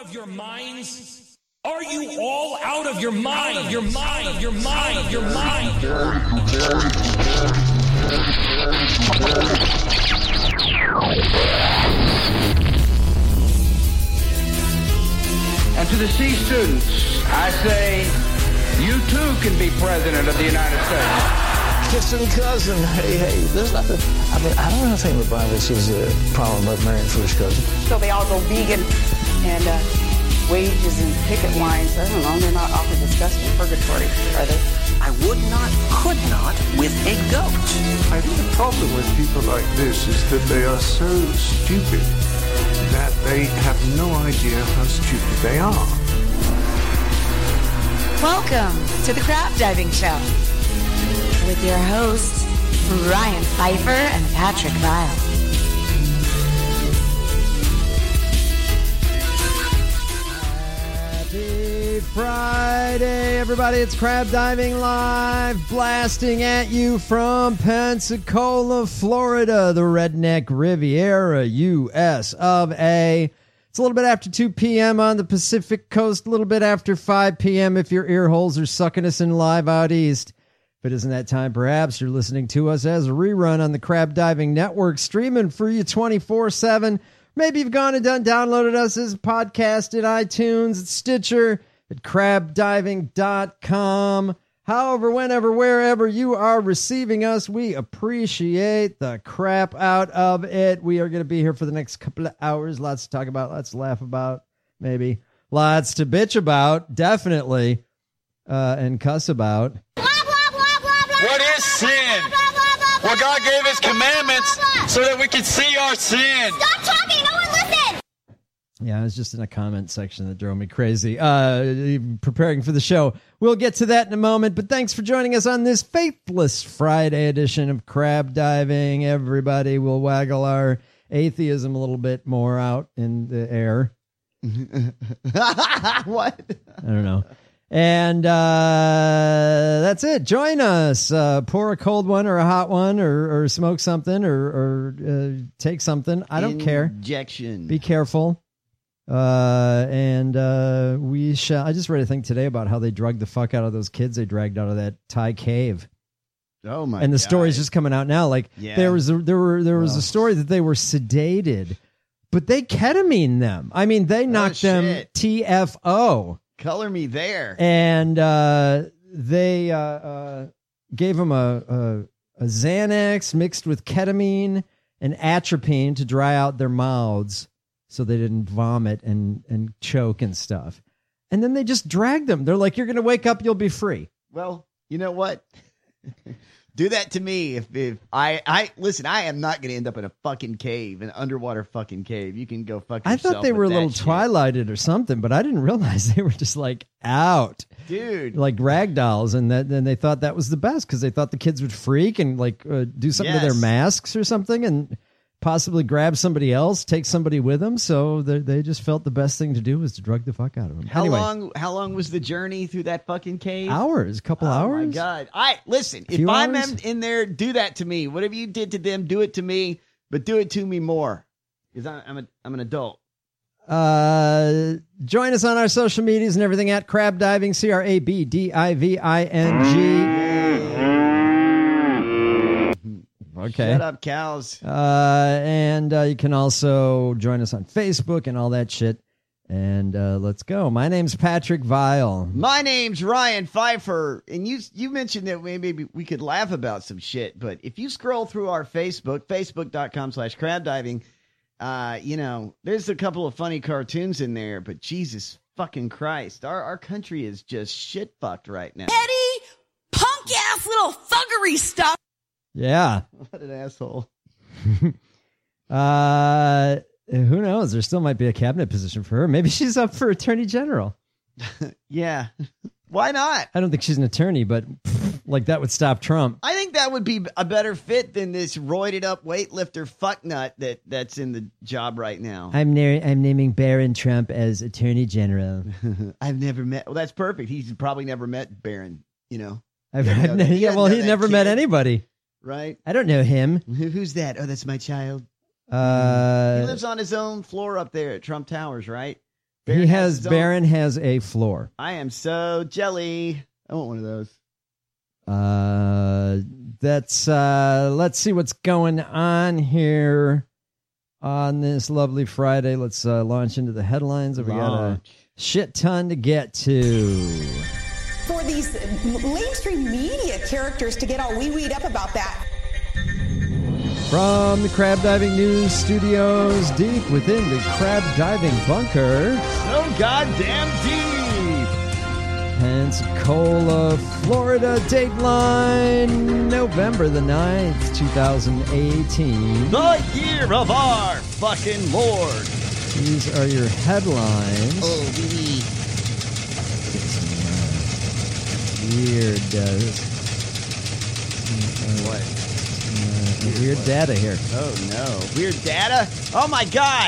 of your minds? Are you all out of your mind? Your mind, your mind, your mind. And to the C students, I say, you too can be president of the United States. Kissing cousin, hey, there's nothing. I mean, I don't think the Bible says a problem about marrying first cousin. So they all go vegan and wages and picket lines. I don't know, they're not awfully disgusting. Purgatory, are they? I would not, could not with a goat. I think the problem with people like this is that they are so stupid that they have no idea how stupid they are. Welcome to the Crab Diving Show with your hosts, Ryan Pfeiffer and Patrick Vile. Happy Friday, everybody. It's Crab Diving Live, blasting at you from Pensacola, Florida, the Redneck Riviera, U.S. of A. It's a little bit after 2 p.m. on the Pacific Coast, a little bit after 5 p.m. if your ear holes are sucking us in live out east. If it isn't that time, perhaps you're listening to us as a rerun on the Crab Diving Network, streaming for you 24/7. Maybe you've gone and downloaded us as a podcast at iTunes, at Stitcher, at crabdiving.com. However, whenever, wherever you are receiving us, we appreciate the crap out of it. We are going to be here for the next couple of hours. Lots to talk about, lots to laugh about, maybe. Lots to bitch about, definitely, and cuss about. What is sin? Well, God gave his commandments so that we can see our sin. Stop talking, no one listen. Yeah, I was just in a comment section that drove me crazy. Preparing for the show. We'll get to that in a moment, but thanks for joining us on this faithless Friday edition of Crab Diving. Everybody will waggle our atheism a little bit more out in the air. What? I don't know. And that's it. Join us. Pour a cold one or a hot one or smoke something or take something. I don't care. Injection. Be careful. And we shall. I just read a thing today about how they drugged the fuck out of those kids they dragged out of that Thai cave. Oh my! And the God. story's just coming out now. Like there was a story that they were sedated, but they ketamine them. I mean, they knocked them TFO. Color me there. And they gave them a Xanax mixed with ketamine and atropine to dry out their mouths so they didn't vomit and choke and stuff. And then they just dragged them. They're like, you're going to wake up, you'll be free. Well, you know what? Do that to me. If I listen, I am not going to end up in a fucking cave, an underwater fucking cave. You can go fuck yourself. I thought they were a little shit. Twilighted or something, but I didn't realize they were just like out, dude, like rag dolls. And then they thought that was the best because they thought the kids would freak and like do something to their masks or something and possibly grab somebody else, take somebody with them. So they just felt the best thing to do was to drug the fuck out of them. How long was the journey through that fucking cave? Hours, a couple hours. Oh my God. Listen, if I'm in there, do that to me. Whatever you did to them, do it to me, but do it to me more. Because I'm an adult. Join us on our social medias and everything at Crab Diving, CRABDIVING. Okay. Shut up, cows. And you can also join us on Facebook and all that shit. And let's go. My name's Patrick Vile. My name's Ryan Pfeiffer. And you mentioned that maybe we could laugh about some shit. But if you scroll through our Facebook, facebook.com/crabdiving, there's a couple of funny cartoons in there. But Jesus fucking Christ, our country is just shit fucked right now. Eddie, punk ass little thuggery stuff. Yeah. What an asshole. Who knows? There still might be a cabinet position for her. Maybe she's up for attorney general. Yeah. Why not? I don't think she's an attorney, but like that would stop Trump. I think that would be a better fit than this roided up weightlifter fucknut that's in the job right now. I'm naming Barron Trump as attorney general. I've never met. Well, that's perfect. He's probably never met Barron, He never met anybody. Right? I don't know him. Who's that? Oh, that's my child. He lives on his own floor up there at Trump Towers, right? Barron has a floor. I am so jelly. I want one of those. Let's see what's going on here on this lovely Friday. Let's launch into the headlines. We got a shit ton to get to. For these mainstream media characters to get all wee-weed up about that. From the Crab Diving News Studios, deep within the Crab Diving Bunker. So goddamn deep. Pensacola, Florida, Dateline, November the 9th, 2018. The year of our fucking Lord. These are your headlines. Oh, baby. Weird. What? Weird data here. Oh no, weird data! Oh my god!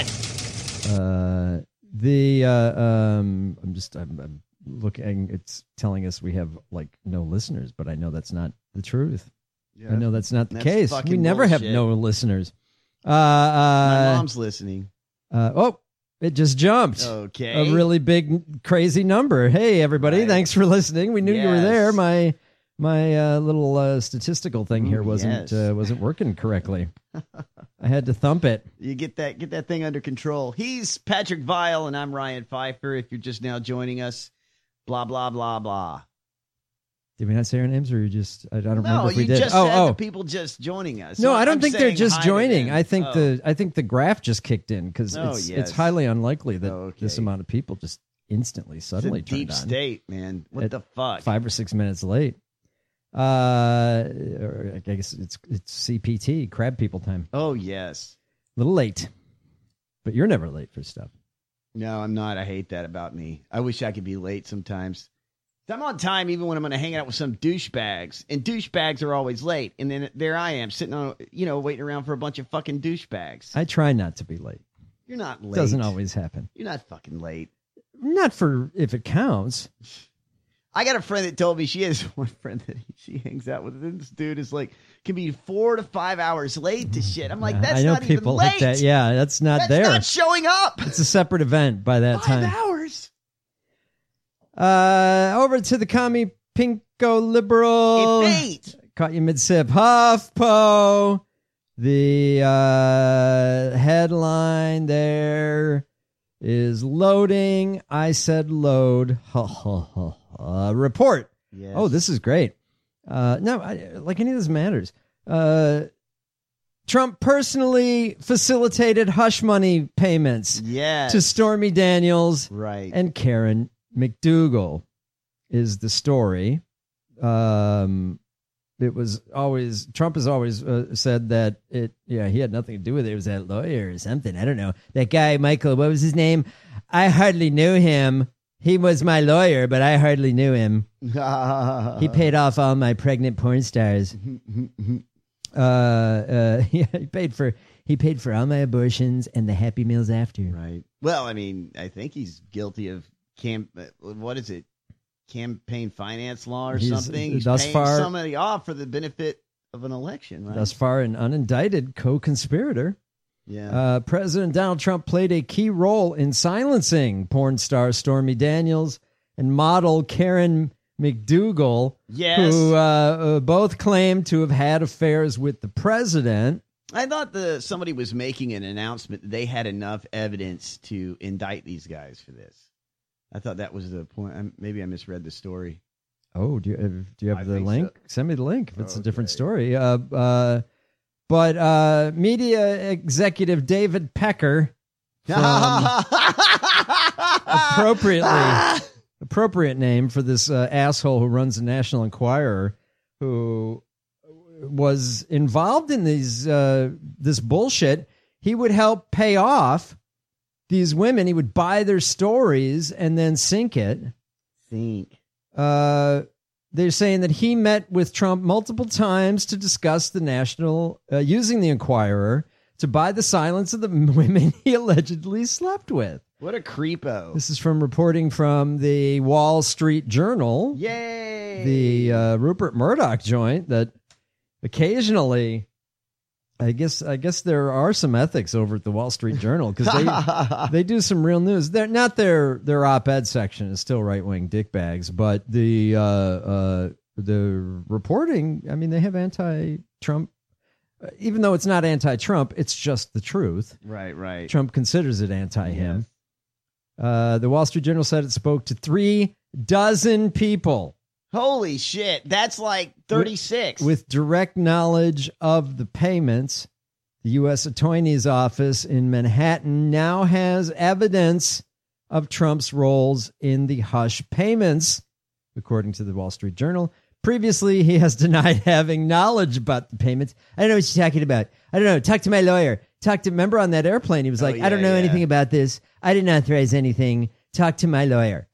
I'm looking. It's telling us we have like no listeners, but I know that's not the truth. Yeah, I know that's not the case. We never have no listeners. My mom's listening. It just jumped. Okay, a really big, crazy number. Hey, everybody! Thanks for listening. We knew you were there. My little statistical thing here wasn't working correctly. I had to thump it. You get that thing under control. He's Patrick Vile, and I'm Ryan Pfeiffer. If you're just now joining us, blah blah blah blah. Did we not say our names, or you just? I don't remember if we did. No, you just said the people just joining us. No, I don't think they're just joining. I think the graph just kicked in because it's highly unlikely that this amount of people just instantly suddenly turned on. Deep state, man. What the fuck? 5 or 6 minutes late. I guess it's CPT, crab people time. Oh, yes. A little late. But you're never late for stuff. No, I'm not. I hate that about me. I wish I could be late sometimes. I'm on time even when I'm going to hang out with some douchebags. And douchebags are always late. And then there I am sitting on, waiting around for a bunch of fucking douchebags. I try not to be late. You're not late. Doesn't always happen. You're not fucking late. Not for if it counts. I got a friend that told me she has one friend that she hangs out with. And this dude is like, can be 4 to 5 hours late to shit. I'm like, that's not even late. I know people like that. Yeah, that's not there. That's not showing up. It's a separate event by that time. 5 hours. Over to the commie pinko liberal. Caught you mid-sip. HuffPo. The headline there is loading. I said load. Report. Yes. Oh, this is great. Like any of this matters. Trump personally facilitated hush money payments to Stormy Daniels and Karen McDougal is the story. It was always, Trump has always said that he had nothing to do with it. It was that lawyer or something. I don't know. That guy, Michael, what was his name? I hardly knew him. He was my lawyer, but I hardly knew him. He paid off all my pregnant porn stars. He paid for all my abortions and the Happy Meals after. Right. Well, I mean, I think he's guilty of campaign finance law or something. He's paying somebody off for the benefit of an election, right? Thus far, an unindicted co-conspirator. Yeah. President Donald Trump played a key role in silencing porn star Stormy Daniels and model Karen McDougal, who both claimed to have had affairs with the president. I thought somebody was making an announcement that they had enough evidence to indict these guys for this. I thought that was the point. Maybe I misread the story. Oh, do you have the link? So. Send me the link if it's a different story. But media executive David Pecker, appropriate name for this asshole who runs the National Enquirer, who was involved in this bullshit. He would help pay off these women. He would buy their stories and then sink it. They're saying that he met with Trump multiple times to discuss the national, using the Enquirer to buy the silence of the women he allegedly slept with. What a creepo. This is from reporting from the Wall Street Journal. Yay! The Rupert Murdoch joint that occasionally I guess there are some ethics over at the Wall Street Journal because they do some real news. They're not their op-ed section is still right-wing dickbags, but the reporting, I mean, they have anti-Trump. Even though it's not anti-Trump, it's just the truth. Right. Trump considers it anti-him. The Wall Street Journal said it spoke to 36 people. Holy shit. That's like 36. With direct knowledge of the payments. The U.S. Attorney's Office in Manhattan now has evidence of Trump's roles in the hush payments, according to the Wall Street Journal. Previously, he has denied having knowledge about the payments. I don't know what you're talking about. I don't know. Talk to my lawyer. Remember on that airplane, he was like, I don't know anything about this. I didn't authorize anything. Talk to my lawyer.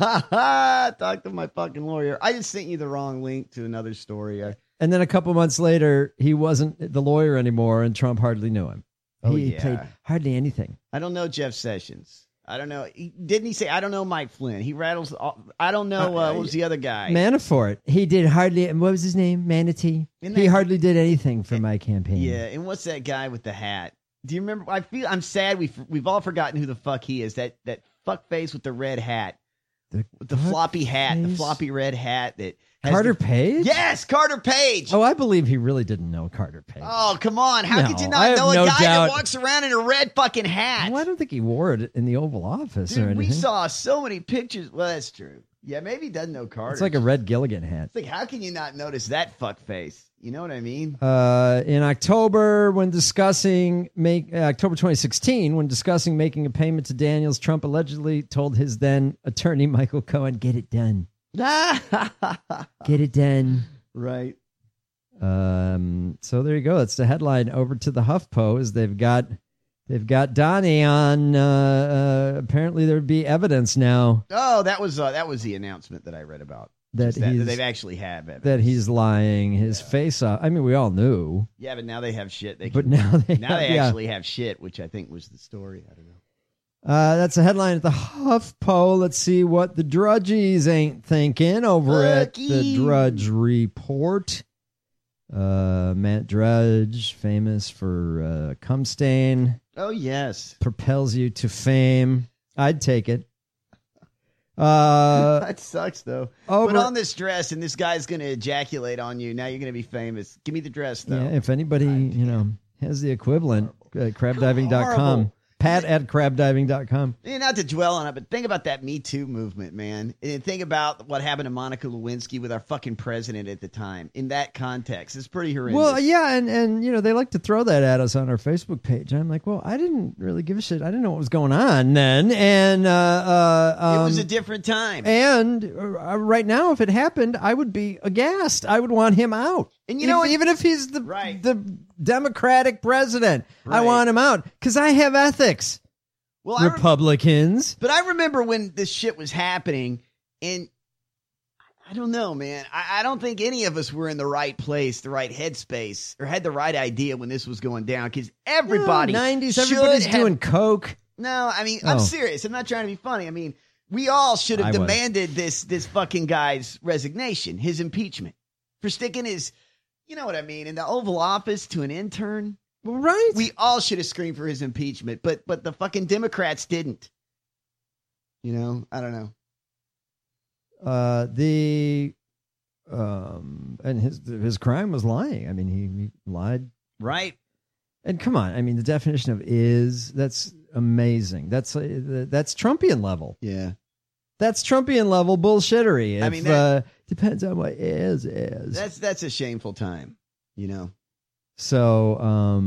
Talk to my fucking lawyer. I just sent you the wrong link to another story. And then a couple months later, he wasn't the lawyer anymore, and Trump hardly knew him. He paid hardly anything. I don't know Jeff Sessions. I don't know. Didn't he say, I don't know Mike Flynn? He rattles. I don't know. What was the other guy? Manafort. He did hardly. What was his name? Manatee. He hardly did anything for my campaign. Yeah. And what's that guy with the hat? Do you remember? I'm sad. We've all forgotten who the fuck he is. That fuck face with the red hat. The floppy hat. Face? The floppy red hat. Carter Page? Yes, Carter Page. Oh, I believe he really didn't know Carter Page. Oh, come on. How could you not know a guy that walks around in a red fucking hat? Well, I don't think he wore it in the Oval Office or anything. We saw so many pictures. Well, that's true. Yeah, maybe he doesn't know Carter. It's like a Red Gilligan hat. It's like, how can you not notice that fuck face? You know what I mean? In October, when discussing October 2016, when discussing making a payment to Daniels, Trump allegedly told his then attorney Michael Cohen, "Get it done, get it done." Right. So there you go. That's the headline. Over to the HuffPo is they've got Donnie on. Apparently, there'd be evidence now. Oh, that was the announcement that I read about. That they've actually have evidence. That he's lying his face off. I mean, we all knew. Yeah, but now they have shit. Now they actually have shit, which I think was the story. I don't know. That's a headline at the HuffPo. Let's see what the Drudgies ain't thinking over at the Drudge Report. Matt Drudge, famous for cum stain. Oh, yes. Propels you to fame. I'd take it. That sucks, though. Put on this dress, and this guy's going to ejaculate on you. Now you're going to be famous. Give me the dress, though. Yeah, if anybody has the equivalent, crabdiving.com. Pat at crabdiving.com. Not to dwell on it, but think about that Me Too movement, man. And think about what happened to Monica Lewinsky with our fucking president at the time. In that context, it's pretty horrendous. Well, yeah, and they like to throw that at us on our Facebook page. I'm like, well, I didn't really give a shit. I didn't know what was going on then. And it was a different time. And right now, if it happened, I would be aghast. I would want him out. And even if he's the Democratic president, I want him out because I have ethics. Well, Republicans. But I remember when this shit was happening, and I don't know, man. I don't think any of us were in the right place, the right headspace, or had the right idea when this was going down. Because everybody, 90s, everybody's doing coke. No, I mean, I'm serious. I'm not trying to be funny. I mean, we all should have demanded this fucking guy's resignation, his impeachment, for sticking his. You know what I mean? In the Oval Office to an intern. Right. We all should have screamed for his impeachment, but the fucking Democrats didn't. You know, I don't know. And his crime was lying. I mean, he lied. Right. And come on, I mean, the definition of that's amazing. That's Trumpian level. Yeah. That's Trumpian level bullshittery. I mean, depends on what is. That's a shameful time, you know. So,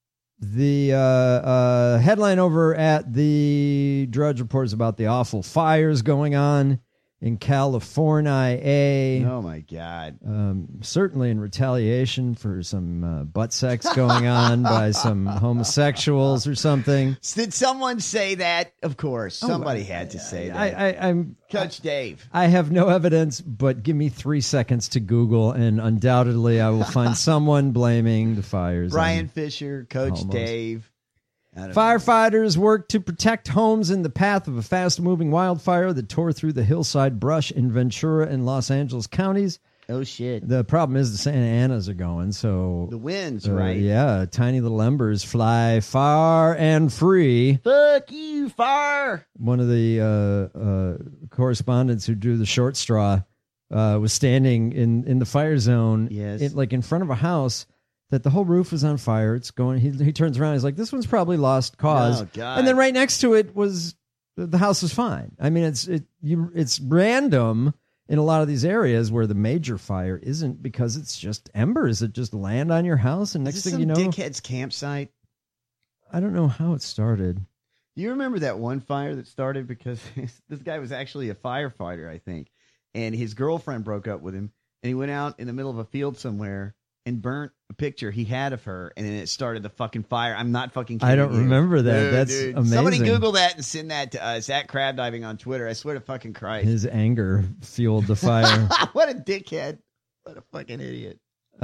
the headline over at the Drudge Report is about the awful fires going on in California. Oh my God! Certainly in retaliation for some butt sex going on by some homosexuals or something. Did someone say that? Of course, somebody had to say that. I'm Coach Dave. I have no evidence, but give me 3 seconds to Google, and undoubtedly I will find someone blaming the fires. Brian Fisher, Coach Dave. Firefighters worked to protect homes in the path of a fast-moving wildfire that tore through the hillside brush in Ventura and Los Angeles counties Oh, shit. The problem is the Santa Anas are going, so... The winds, right? Yeah, tiny little embers fly far and free. Fuck you, fire! One of the correspondents who drew the short straw was standing in the fire zone, yes, like in front of a house that the whole roof was on fire. It's going. He turns around. He's like, "This one's probably lost cause." Oh, God. And then right next to it was the house was fine. I mean, it's random in a lot of these areas where the major fire isn't, because it's just embers that just land on your house, and next thing you know, dickhead's campsite. I don't know how it started. You remember that one fire that started because this guy was actually a firefighter, I think, and his girlfriend broke up with him, and he went out in the middle of a field somewhere and burnt a picture he had of her, and then it started the fucking fire. I'm not fucking kidding. I don't remember that. Dude, That's dude. amazing. Somebody Google that and send that to us at Crab Diving on Twitter. I swear to fucking Christ. His anger fueled the fire. What a dickhead. What a fucking idiot.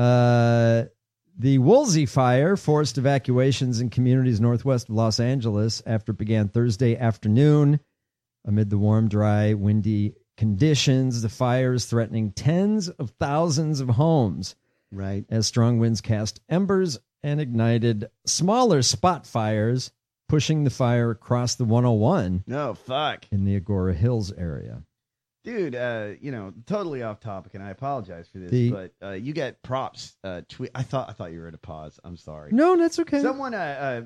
The Woolsey fire forced evacuations in communities northwest of Los Angeles after it began Thursday afternoon. Amid the warm, dry, windy conditions, the fire is threatening tens of thousands of homes. Right. As strong winds cast embers and ignited smaller spot fires, pushing the fire across the 101. No, fuck. In the Agora Hills area. Dude, totally off topic, and I apologize for this, but you got props. I thought you were at a pause. I'm sorry. No, that's okay. Someone,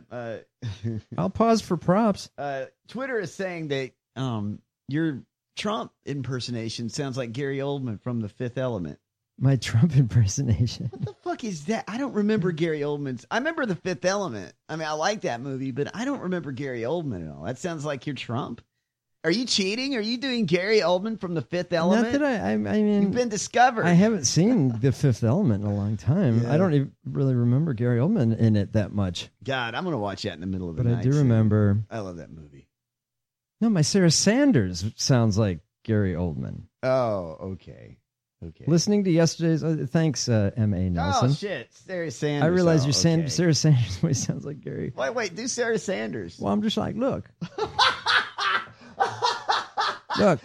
I'll pause for props. Twitter is saying that your Trump impersonation sounds like Gary Oldman from The Fifth Element. My Trump impersonation. What the fuck is that? I don't remember Gary Oldman's. I remember The Fifth Element. I mean, I like that movie, but I don't remember Gary Oldman at all. That sounds like you're Trump. Are you cheating? Are you doing Gary Oldman from The Fifth Element? Not that I mean, you've been discovered. I haven't seen The Fifth Element in a long time. Yeah. I don't even really remember Gary Oldman in it that much. God, I'm going to watch that in the middle of the night. But I do remember. I love that movie. No, my Sarah Sanders sounds like Gary Oldman. Oh, okay. Okay. Listening to yesterday's, thanks, M.A. Nelson. Oh, shit. Sarah Sanders. I realize Sarah Sanders voice sounds like Gary. Wait, do Sarah Sanders. Well, I'm just like, look. Look.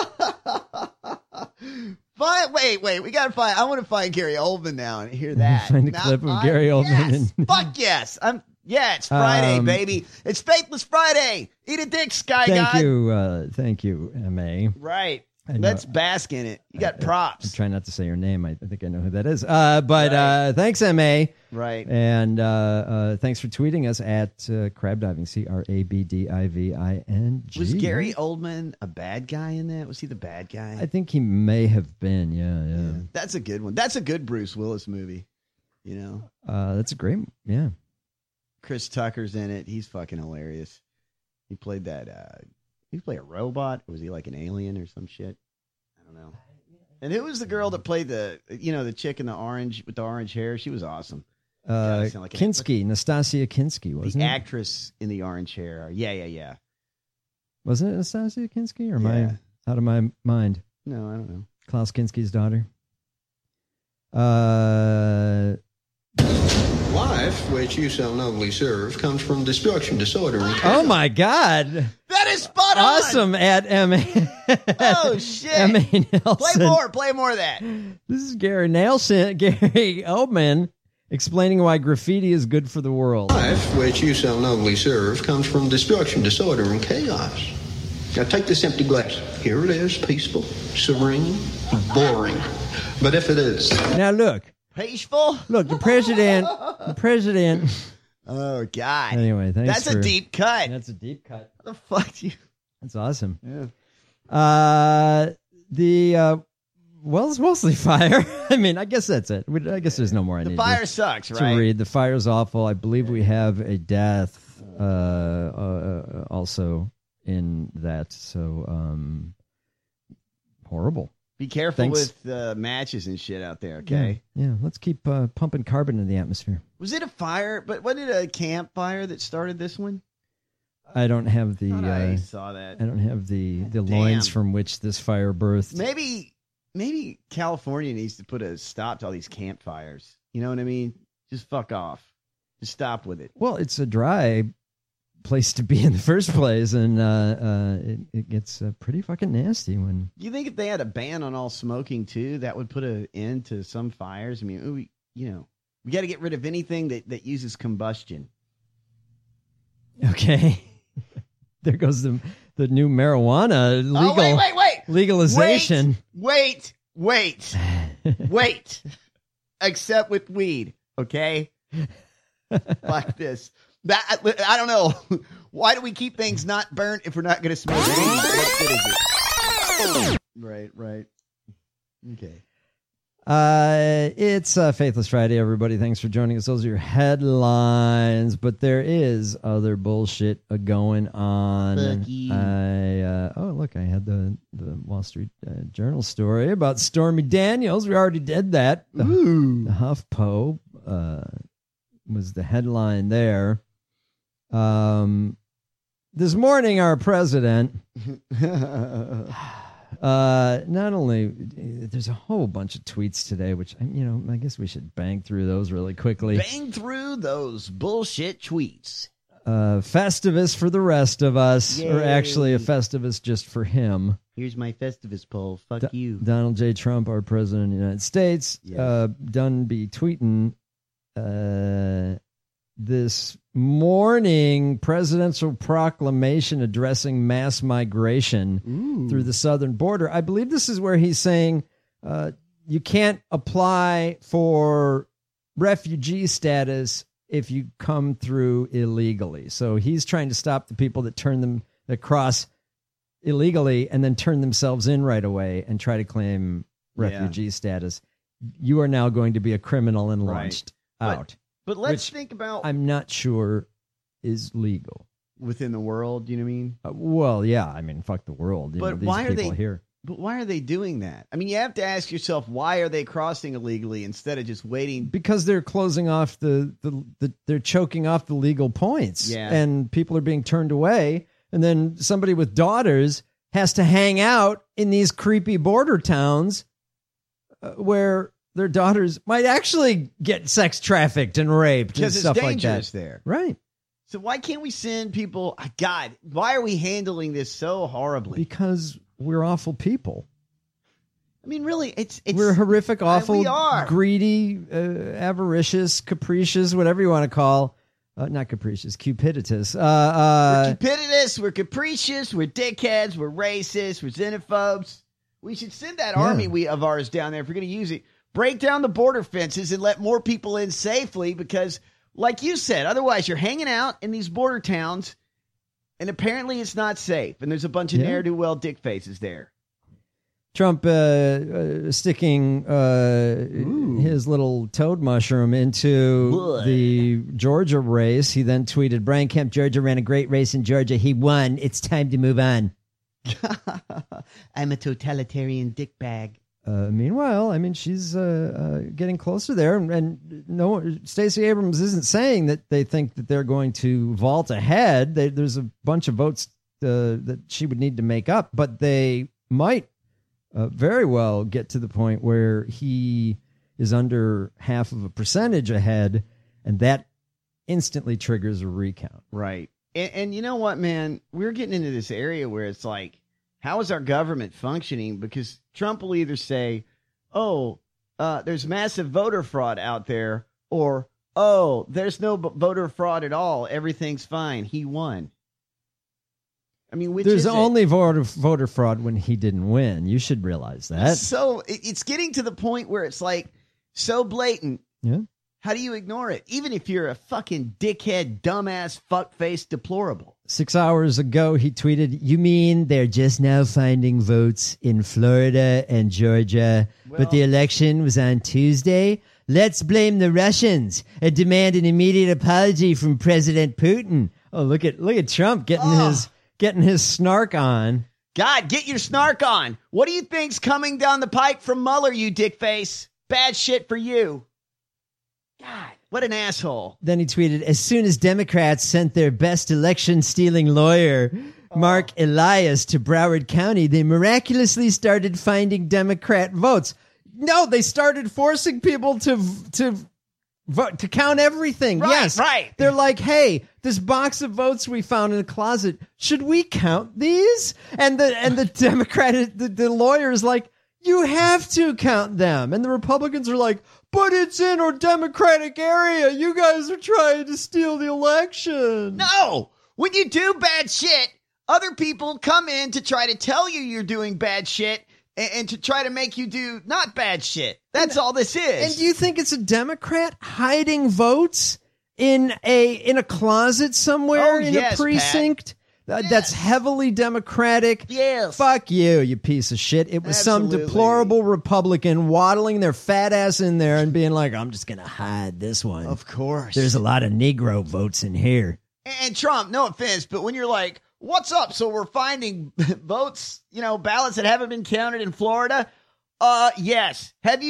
Wait. We got to find. I want to find Gary Oldman now and hear that. Find a clip of Gary Oldman. Yes. Fuck yes. It's Friday, baby. It's Faithless Friday. Eat a dick, Sky God. Thank you, M.A. Right. Let's bask in it. You got props. I'm trying not to say your name. I think I know who that is. Thanks, M.A. Right. And thanks for tweeting us at Crab Diving, CRABDIVING. Was Gary Oldman a bad guy in that? Was he the bad guy? I think he may have been, yeah. That's a good one. That's a good Bruce Willis movie, you know? That's a great, yeah. Chris Tucker's in it. He's fucking hilarious. He played that... He played a robot, or was he like an alien or some shit? I don't know. And who was the girl that played the chick in the orange with the orange hair? She was awesome. Kinski, Nastasia Kinski, wasn't it? The actress in the orange hair. Yeah. Wasn't it Nastasia Kinski, or am I out of my mind? No, I don't know. Klaus Kinski's daughter. Life, which you so nobly serve, comes from destruction, disorder, and chaos. Oh my God! That is spot on. Awesome at M.A. Oh shit! M.A. Nelson. Play more of that. This is Gary Oldman explaining why graffiti is good for the world. Life, which you so nobly serve, comes from destruction, disorder, and chaos. Now take this empty glass. Here it is, peaceful, serene, boring. But if it is, now look. Peaceful? Look, the president. Oh, God. Anyway, thanks. That's a deep cut. That's a deep cut. What the fuck? That's awesome. Yeah. The Wellesley fire. I mean, I guess that's it. I guess there's no more I need. The fire sucks, right? To read. The fire's awful. I believe we have a death also in that. So horrible. Be careful with matches and shit out there, okay? Yeah. Let's keep pumping carbon in the atmosphere. Was it a fire? But wasn't it a campfire that started this one? I don't have the. I saw that. I don't have the loins from which this fire birthed. Maybe California needs to put a stop to all these campfires. You know what I mean? Just fuck off. Just stop with it. Well, it's a dry place to be in the first place, and it gets pretty fucking nasty when. Do you think if they had a ban on all smoking too, that would put an end to some fires? I mean, we got to get rid of anything that uses combustion. Okay, there goes the new marijuana legalization. Wait. Except with weed, okay? Like this. I don't know. Why do we keep things not burnt if we're not going to smoke weed? What good is it? Right. Okay. It's Faithless Friday, everybody. Thanks for joining us. Those are your headlines, but there is other bullshit going on. Look, I had the Wall Street Journal story about Stormy Daniels. We already did that. The HuffPo was the headline there. This morning, our president, not only, there's a whole bunch of tweets today, which, I guess we should bang through those really quickly. Bang through those bullshit tweets. Festivus for the rest of us, Yay. or actually a Festivus just for him. Here's my Festivus poll. Fuck you. Donald J. Trump, our president of the United States, done be tweeting this morning presidential proclamation addressing mass migration through the southern border. I believe this is where he's saying you can't apply for refugee status if you come through illegally. So he's trying to stop the people that cross illegally and then turn themselves in right away and try to claim refugee status. You are now going to be a criminal and launched out. But let's think about... I'm not sure is legal. Within the world, you know what I mean? Well, yeah. I mean, fuck the world. But these why are they here? But why are they doing that? I mean, you have to ask yourself, why are they crossing illegally instead of just waiting? Because they're closing off they're choking off the legal points. Yeah. And people are being turned away. And then somebody with daughters has to hang out in these creepy border towns where their daughters might actually get sex trafficked and raped and stuff like that. Because it's dangerous there. Right. So why can't we send people... God, why are we handling this so horribly? Because we're awful people. I mean, really, we're horrific, awful, we are. Greedy, avaricious, capricious, whatever you want to call. Not capricious, cupiditous. We're cupiditous, we're capricious, we're dickheads, we're racist, we're xenophobes. We should send that army of ours down there if we're going to use it. Break down the border fences and let more people in safely because, like you said, otherwise you're hanging out in these border towns and apparently it's not safe. And there's a bunch of ne'er-do-well dick faces there. Trump sticking his little toad mushroom into the Georgia race. He then tweeted, Brian Kemp, Georgia ran a great race in Georgia. He won. It's time to move on. I'm a totalitarian dickbag. Meanwhile, I mean, she's getting closer there, and no, Stacey Abrams isn't saying that they think that they're going to vault ahead. There's a bunch of votes that she would need to make up, but they might very well get to the point where he is under 0.5% ahead, and that instantly triggers a recount. Right. And you know what, man? We're getting into this area where it's like, how is our government functioning? Because Trump will either say, there's massive voter fraud out there, or, there's no voter fraud at all. Everything's fine. He won. I mean, there's only voter fraud when he didn't win. You should realize that. So it's getting to the point where it's like so blatant. Yeah. How do you ignore it? Even if you're a fucking dickhead, dumbass, fuckface, deplorable. 6 hours ago, he tweeted, you mean they're just now finding votes in Florida and Georgia, but the election was on Tuesday? Let's blame the Russians and demand an immediate apology from President Putin. Oh, look at Trump getting his snark on. God, get your snark on. What do you think's coming down the pike from Mueller, you dickface? Bad shit for you. God, what an asshole. Then he tweeted, as soon as Democrats sent their best election-stealing lawyer, Mark Elias, to Broward County, they miraculously started finding Democrat votes. No, they started forcing people to vote, to count everything. Right, yes. Right. They're like, hey, this box of votes we found in the closet, should we count these? And the Democrat, the lawyer is like, you have to count them. And the Republicans are like, but it's in our Democratic area. You guys are trying to steal the election. No! When you do bad shit, other people come in to try to tell you you're doing bad shit and to try to make you do not bad shit. That's all this is. And do you think it's a Democrat hiding votes in a closet somewhere a precinct that's heavily Democratic? Yes. Fuck you piece of shit. It was some deplorable Republican waddling their fat ass in there and being like, I'm just going to hide this one. Of course. There's a lot of Negro votes in here. And Trump, no offense, but when you're like, what's up? So we're finding votes, ballots that haven't been counted in Florida. Yes.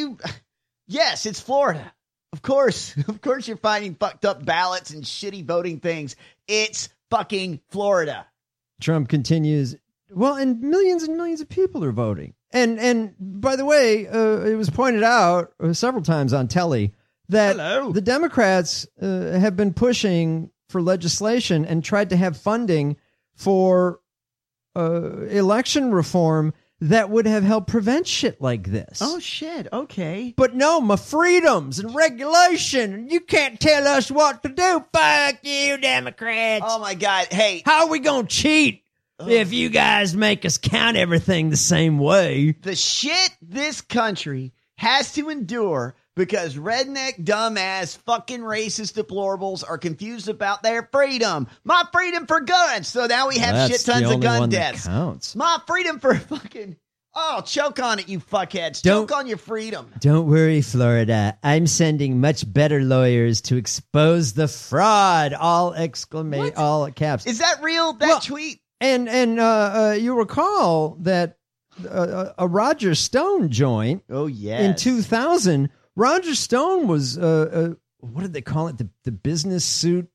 Yes, it's Florida. Of course you're finding fucked up ballots and shitty voting things. It's fucking Florida. Trump continues, well, and millions of people are voting. And by the way, it was pointed out several times on telly that the Democrats have been pushing for legislation and tried to have funding for election reform that would have helped prevent shit like this. Oh, shit. Okay. But no, my freedoms and regulation. You can't tell us what to do. Fuck you, Democrats. Oh, my God. Hey. How are we going to cheat if you guys make us count everything the same way? The shit this country has to endure because redneck, dumbass, fucking racist deplorables are confused about their freedom. My freedom for guns. So now we have shit tons of gun deaths. My freedom for fucking... Oh, choke on it, you fuckheads. Choke on your freedom. Don't worry, Florida. I'm sending much better lawyers to expose the fraud. All caps. Is that real? That tweet? And you recall that a Roger Stone joint. Oh, yes. In 2000... Roger Stone was, what did they call it? The business suit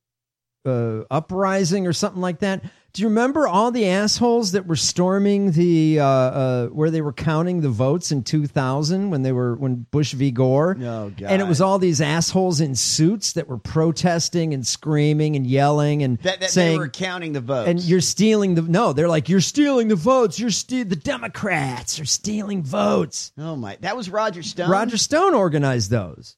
uprising or something like that. Do you remember all the assholes that were storming the where they were counting the votes in 2000 when Bush v. Gore? Oh, God. And it was all these assholes in suits that were protesting and screaming and yelling and saying they were counting the votes. And you're stealing they're like, you're stealing the votes. The Democrats are stealing votes. Oh my, that was Roger Stone. Roger Stone organized those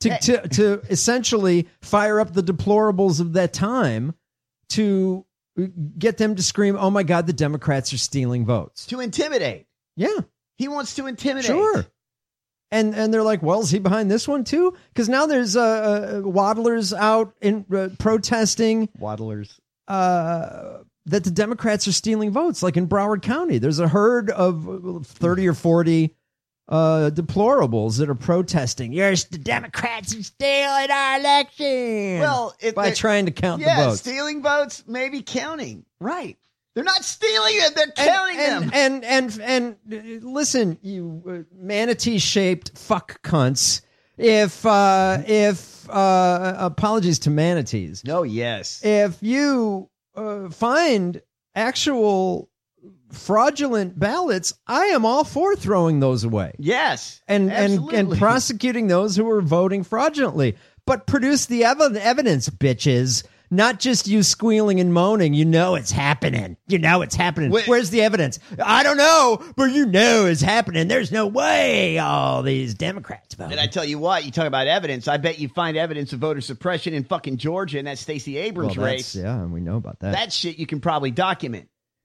to essentially fire up the deplorables of that time to get them to scream, oh my God, the Democrats are stealing votes. To intimidate. Yeah. He wants to intimidate. Sure. And they're like, well, is he behind this one too? Because now there's waddlers out in protesting. Waddlers. That the Democrats are stealing votes. Like in Broward County, there's a herd of 30 or 40 deplorables that are protesting. The Democrats are stealing our election. Well, by trying to count the votes. Stealing votes, maybe counting. Right. They're not stealing it. They're counting them. And listen, you manatee-shaped fuck cunts. If apologies to manatees. Oh, yes. If you find actual fraudulent ballots, I am all for throwing those away. Yes. And prosecuting those who are voting fraudulently. But produce the evidence, bitches. Not just you squealing and moaning. You know it's happening. Where's the evidence? I don't know, but it's happening. There's no way all these Democrats vote. And I tell you what, you talk about evidence. I bet you find evidence of voter suppression in fucking Georgia in that Stacey Abrams race. Yeah, and we know about that. That shit you can probably document.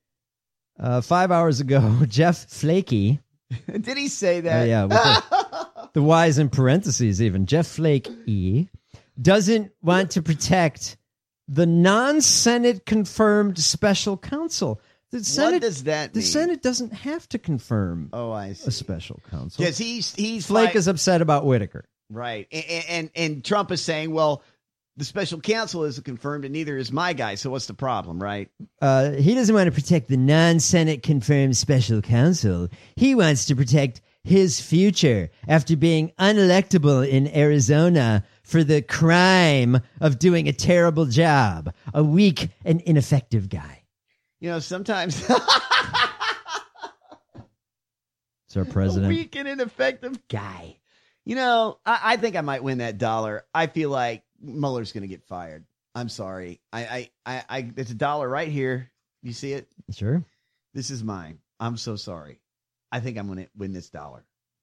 5 hours ago, Jeff Flakey. Did he say that? Yeah. With the Y's in parentheses even. Jeff Flakey doesn't want to protect the non-Senate confirmed special counsel. What does that mean? The Senate doesn't have to confirm a special counsel. Because he's Flake is upset about Whitaker. Right. And Trump is saying, well, the special counsel isn't confirmed and neither is my guy. So what's the problem, right? He doesn't want to protect the non-Senate confirmed special counsel. He wants to protect his future after being unelectable in Arizona for the crime of doing a terrible job. A weak and ineffective guy. Sometimes... It's our president. A weak and ineffective guy. I think I might win that dollar. I feel like Mueller's going to get fired. I'm sorry. I there's $1 right here. You see it? Sure. This is mine. I'm so sorry. I think I'm going to win this $1.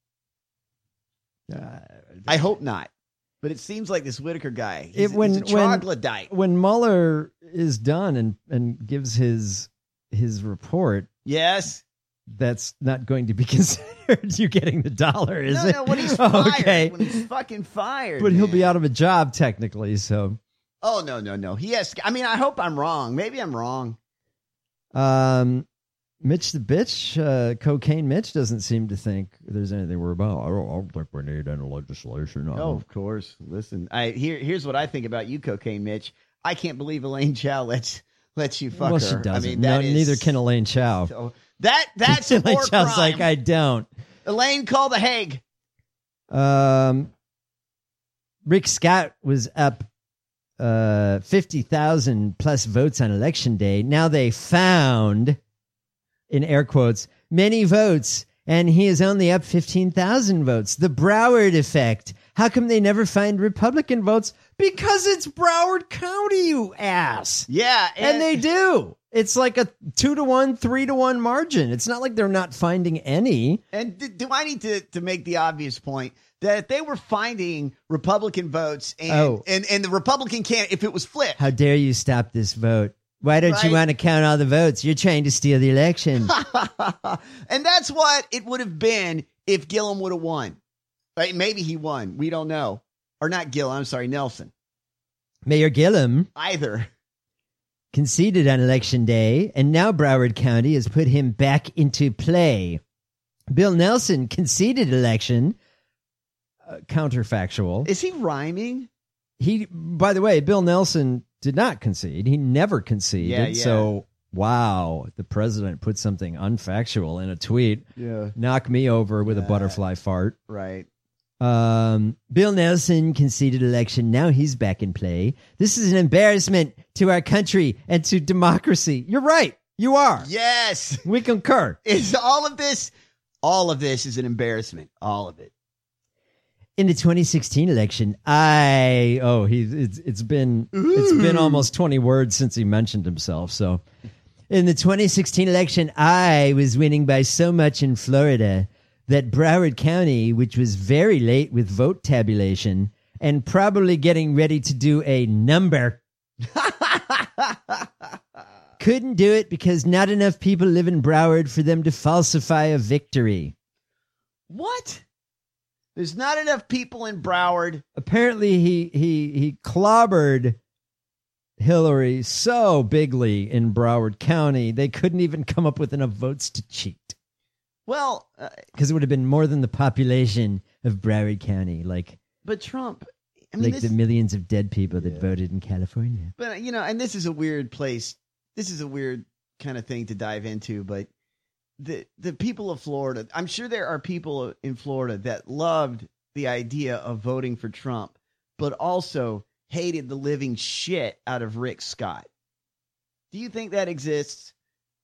I hope not. But it seems like this Whitaker guy, he's a troglodyte. When Mueller is done and gives his report, yes, that's not going to be considered you getting the $1, is it? No, when he's fired. Okay. When he's fucking fired. But he'll be out of a job technically, so. Oh, no. He has. I mean, I hope I'm wrong. Maybe I'm wrong. Mitch the bitch, Cocaine Mitch doesn't seem to think there's anything we're about. I don't think we need any legislation. Oh, of course. Listen, here's what I think about you, Cocaine Mitch. I can't believe Elaine Chao lets you fuck her. She doesn't. I mean, neither can Elaine Chao. So that's a Elaine war Chao's crime. like, I don't. Elaine, call the Hague. Rick Scott was up 50,000 plus votes on election day. Now they found, in air quotes, many votes, and he is only up 15,000 votes. The Broward effect. How come they never find Republican votes? Because it's Broward County, you ass. Yeah. And they do. It's like a 2-to-1, 3-to-1 margin. It's not like they're not finding any. And do I need to make the obvious point that if they were finding Republican votes and the Republican can't, if it was flipped. How dare you stop this vote? Why don't you want to count all the votes? You're trying to steal the election. And that's what it would have been if Gillum would have won. Right? Maybe he won. We don't know. Or not Gillum. I'm sorry, Nelson. Mayor Gillum. Either. Conceded on election day, and now Broward County has put him back into play. Bill Nelson conceded election. Counterfactual. Is he rhyming? By the way, Bill Nelson did not concede. He never conceded. Yeah. So, wow, the president put something unfactual in a tweet. Yeah. Knock me over with a butterfly fart. Right. Bill Nelson conceded election. Now he's back in play. This is an embarrassment to our country and to democracy. You're right. You are. Yes. We concur. Is all of this is an embarrassment. All of it. In the 2016 election, it's been almost 20 words since he mentioned himself. So in the 2016 election, I was winning by so much in Florida that Broward County, which was very late with vote tabulation and probably getting ready to do a number, couldn't do it because not enough people live in Broward for them to falsify a victory. What? There's not enough people in Broward. Apparently, he clobbered Hillary so bigly in Broward County, they couldn't even come up with enough votes to cheat. Well, because it would have been more than the population of Broward County, but Trump, I mean, the millions of dead people that voted in California. But and this is a weird place. This is a weird kind of thing to dive into. But the people of Florida, I'm sure there are people in Florida that loved the idea of voting for Trump, but also hated the living shit out of Rick Scott. Do you think that exists?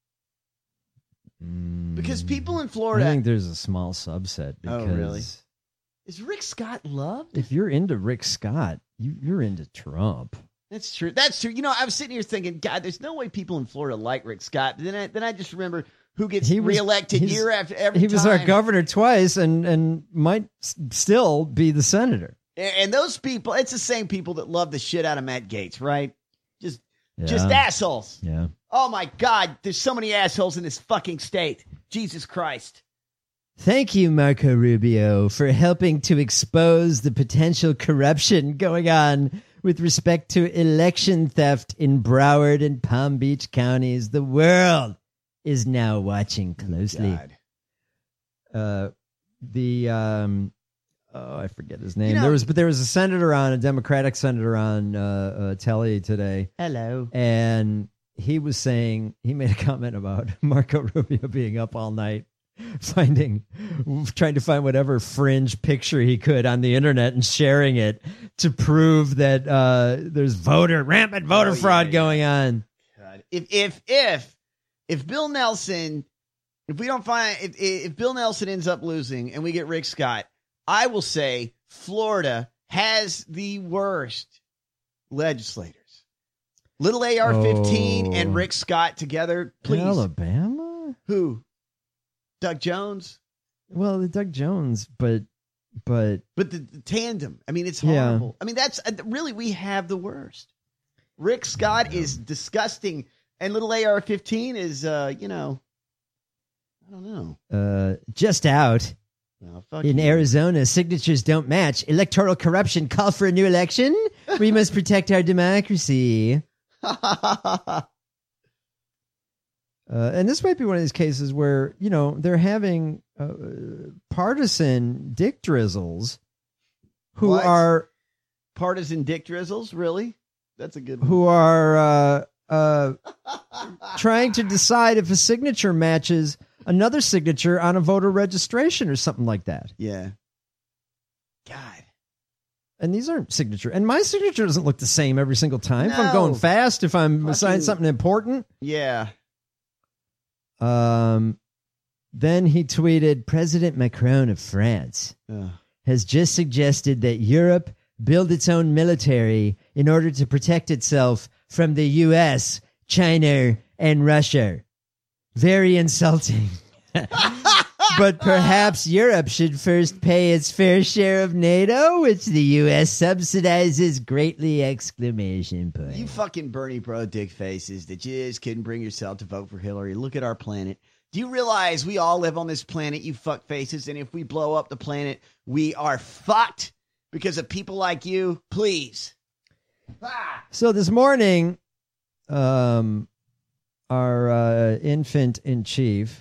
Because people in Florida, I think there's a small subset. Because really? Is Rick Scott loved? If you're into Rick Scott, you're into Trump. That's true. That's true. I was sitting here thinking, God, there's no way people in Florida like Rick Scott. But then I just remember who gets reelected year after every time. He was our governor twice and might still be the senator. And those people, it's the same people that love the shit out of Matt Gaetz, right? Just assholes. Yeah. Oh, my God. There's so many assholes in this fucking state. Jesus Christ. Thank you, Marco Rubio, for helping to expose the potential corruption going on with respect to election theft in Broward and Palm Beach counties. The world is now watching closely. I forget his name. There was a senator a Democratic senator on telly today. Hello. And he was saying, he made a comment about Marco Rubio being up all night trying to find whatever fringe picture he could on the internet and sharing it to prove that there's rampant voter fraud going on. God. If Bill Nelson, if Bill Nelson ends up losing and we get Rick Scott, I will say Florida has the worst legislators. Little AR-15 and Rick Scott together, please. Alabama? Who? Doug Jones? Well, the Doug Jones, but the tandem. I mean, it's horrible. I mean, that's really, we have the worst. Rick Scott is disgusting, and little AR-15 is, I don't know. Just out. In Arizona, signatures don't match. Electoral corruption. Call for a new election. We must protect our democracy. And this might be one of these cases where, they're having partisan dick drizzles who are... Partisan dick drizzles? Really? That's a good one. Who are trying to decide if a signature matches another signature on a voter registration or something like that. Yeah. God. And these aren't signature. And my signature doesn't look the same every single time. If I'm going fast, if I'm signing something important. Yeah. Then he tweeted, President Macron of France has just suggested that Europe build its own military in order to protect itself from the U.S., China, and Russia. Very insulting. But perhaps Europe should first pay its fair share of NATO, which the U.S. subsidizes greatly! Exclamation point. You fucking Bernie bro dick faces that just couldn't bring yourself to vote for Hillary. Look at our planet. Do you realize we all live on this planet, you fuck faces, and if we blow up the planet, we are fucked because of people like you? Please. So this morning, our infant in chief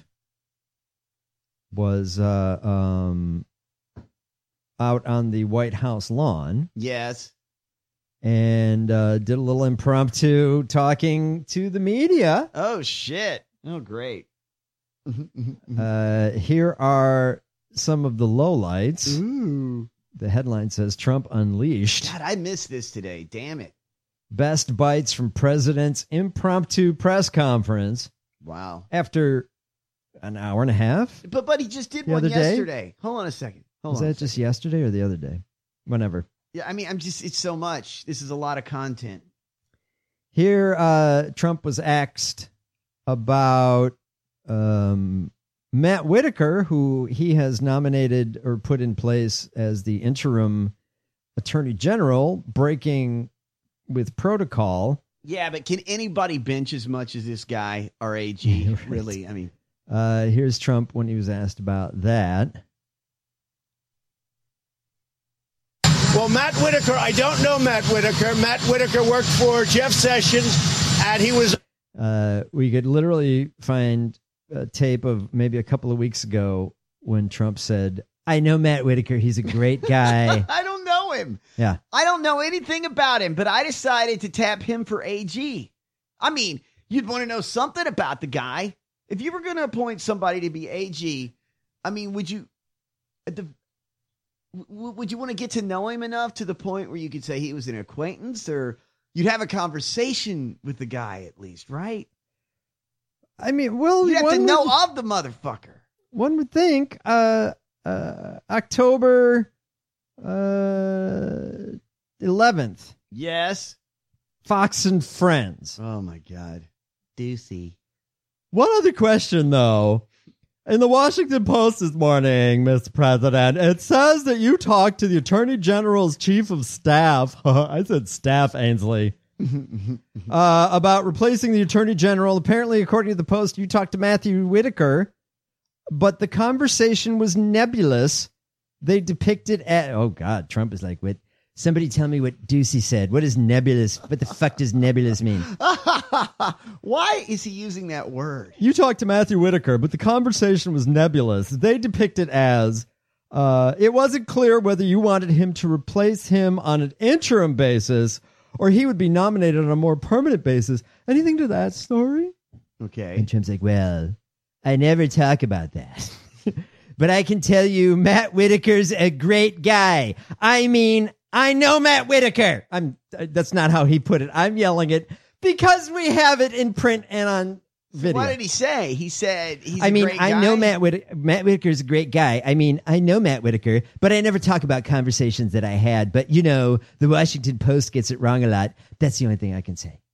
was out on the White House lawn. Yes. And did a little impromptu talking to the media. Oh, shit. Oh, great. Here are some of the lowlights. Ooh. The headline says, Trump unleashed. God, I missed this today. Damn it. Best bites from president's impromptu press conference. Wow. After an hour and a half. But he just did one yesterday. Hold on a second. Was that just yesterday or the other day? Whenever. Yeah, I mean, it's so much. This is a lot of content. Here, Trump was asked about Matt Whitaker, who he has nominated or put in place as the interim attorney general, breaking with protocol. Yeah, but can anybody bench as much as this guy, our AG? Right. Really? I mean, here's Trump when he was asked about that. Well, Matt Whitaker, I don't know Matt Whitaker. Matt Whitaker worked for Jeff Sessions, and he was... we could literally find a tape of maybe a couple of weeks ago when Trump said, I know Matt Whitaker. He's a great guy. I don't know him. Yeah. I don't know anything about him, but I decided to tap him for AG. I mean, you'd want to know something about the guy. If you were going to appoint somebody to be AG, I mean, would you want to get to know him enough to the point where you could say he was an acquaintance, or you'd have a conversation with the guy at least, right? I mean, well, you have to know of the motherfucker. One would think October 11th. Yes. Fox and Friends. Oh, my God. Doocy. One other question, though. In the Washington Post this morning, Mr. President, it says that you talked to the Attorney General's chief of staff. I said staff, Ainsley. About replacing the Attorney General. Apparently, according to the Post, you talked to Matthew Whitaker, but the conversation was nebulous. They depicted at... Oh, God, Trump is like, what? Somebody tell me what Ducey said. What is nebulous? What the fuck does nebulous mean? Why is he using that word? You talked to Matthew Whitaker, but the conversation was nebulous. They depict it as... it wasn't clear whether you wanted him to replace him on an interim basis or he would be nominated on a more permanent basis. Anything to that story? Okay. And Trump's like, well, I never talk about that. But I can tell you Matt Whitaker's a great guy. I mean, I know Matt Whitaker. That's not how he put it. I'm yelling it because we have it in print and on video. What did he say? He said he's I mean, a great guy. I know Matt Whitaker's a great guy. I mean, I know Matt Whitaker, but I never talk about conversations that I had. But, you know, the Washington Post gets it wrong a lot. That's the only thing I can say.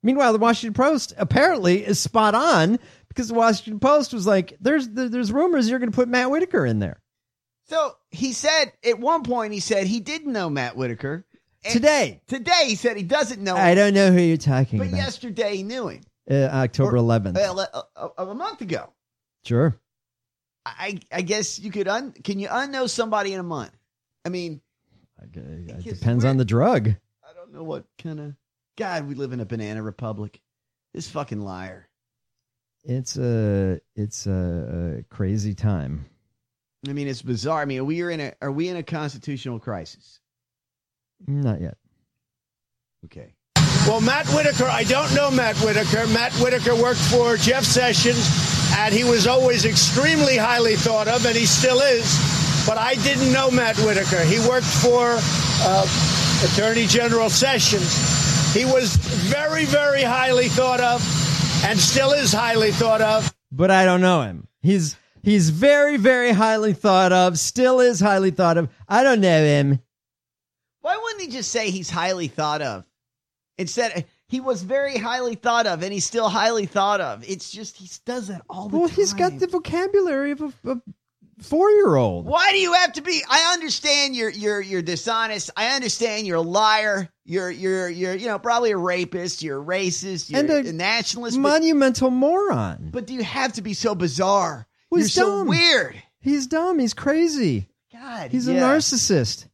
Meanwhile, the Washington Post apparently is spot on because the Washington Post was like, there's rumors you're going to put Matt Whitaker in there. So he said at one point, he said he didn't know Matt Whitaker. Today he said he doesn't know him. I don't know who you're talking but about. yesterday he knew him. October 11th. A month ago. Sure. I guess you could can you unknow somebody in a month? I mean, it depends on the drug. I don't know what kind of God we live in a banana republic. This fucking liar. It's a crazy time. I mean, it's bizarre. I mean, are we in a constitutional crisis? Not yet. Okay. Well, Matt Whitaker, I don't know Matt Whitaker. Matt Whitaker worked for Jeff Sessions, and he was always extremely highly thought of, and he still is. But I didn't know Matt Whitaker. He worked for Attorney General Sessions. He was very, very highly thought of, and still is highly thought of. But I don't know him. He's very, very highly thought of, still is highly thought of. I don't know him. Why wouldn't he just say he's highly thought of? Instead, he was very highly thought of, and he's still highly thought of. It's just, he does that all the time. Well, he's got the vocabulary of a 4-year-old. Why do you have to be? I understand you're dishonest. I understand you're a liar. You're probably a rapist. You're a racist. You're a nationalist. Monumental moron. But do you have to be so bizarre? Well, you're he's so dumb. weird. He's dumb. He's crazy. God, he's a narcissist.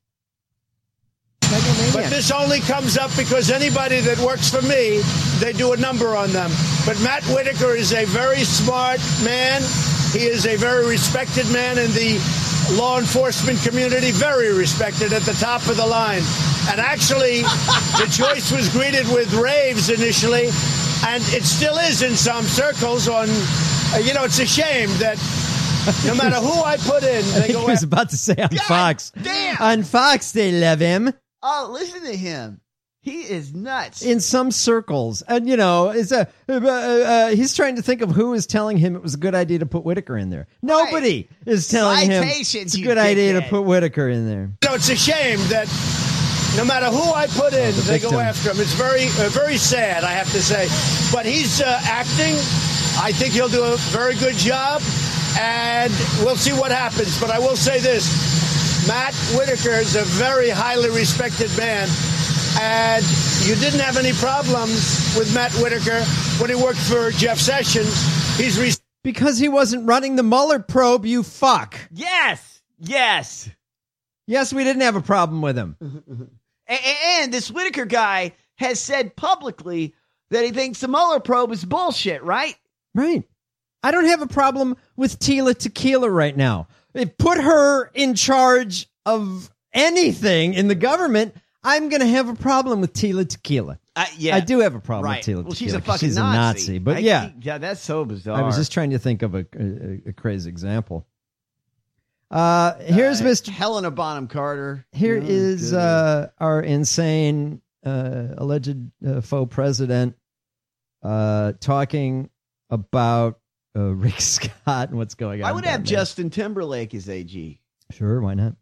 But this only comes up because anybody that works for me, they do a number on them. But Matt Whitaker is a very smart man. He is a very respected man in the law enforcement community, very respected at the top of the line. And actually, the choice was greeted with raves initially, and it still is in some circles on, it's a shame that no matter who I put in, they go. He was about to say on Fox. Damn. On Fox, they love him. Oh, listen to him. He is nuts. In some circles. And, he's trying to think of who is telling him it was a good idea to put Whitaker in there. Nobody is telling him it's a good idea to put Whitaker in there. So it's a shame that no matter who I put in, they go after him. It's very, very sad, I have to say. But he's acting. I think he'll do a very good job. And we'll see what happens. But I will say this. Matt Whitaker is a very highly respected man, and you didn't have any problems with Matt Whitaker when he worked for Jeff Sessions. Because he wasn't running the Mueller probe, you fuck. Yes, we didn't have a problem with him. And this Whitaker guy has said publicly that he thinks the Mueller probe is bullshit, right? Right. I don't have a problem with Tila Tequila right now. Put her in charge of anything in the government, I'm going to have a problem with Tila Tequila. I do have a problem with Tila Tequila. Well, she's a fucking Nazi. But yeah, that's so bizarre. I was just trying to think of a crazy example. Here's Mr. Helena Bonham Carter. Here is our insane alleged faux president talking about Rick Scott and what's going on. I would have Justin Timberlake as AG. Sure, why not?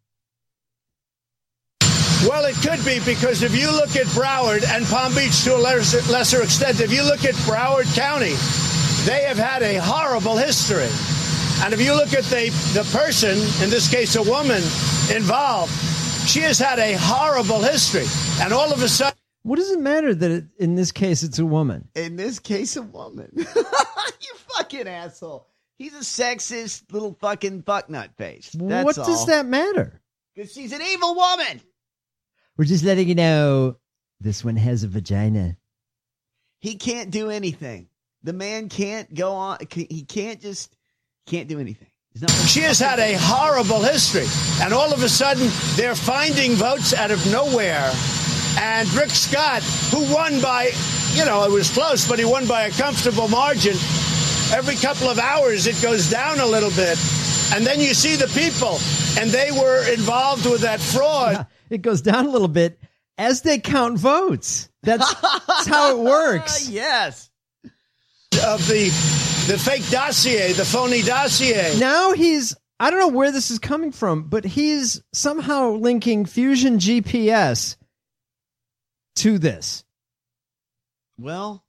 Well, it could be, because if you look at Broward and Palm Beach to a lesser extent, if you look at Broward County, they have had a horrible history. And if you look at the person, in this case a woman, involved, she has had a horrible history. And all of a sudden... What does it matter that in this case it's a woman? In this case, a woman. You fucking asshole. He's a sexist little fucking fucknut face. That's what all. Does that matter? Because she's an evil woman. We're just letting you know this one has a vagina. He can't do anything. The man can't go on. He can't do anything. She has had a horrible history. And all of a sudden, they're finding votes out of nowhere. And Rick Scott, who won by, it was close, but he won by a comfortable margin. Every couple of hours, it goes down a little bit. And then you see the people, and they were involved with that fraud. Yeah, it goes down a little bit as they count votes. That's how it works. Yes. Of the fake dossier, the phony dossier. Now I don't know where this is coming from, but he's somehow linking Fusion GPS to this. Well,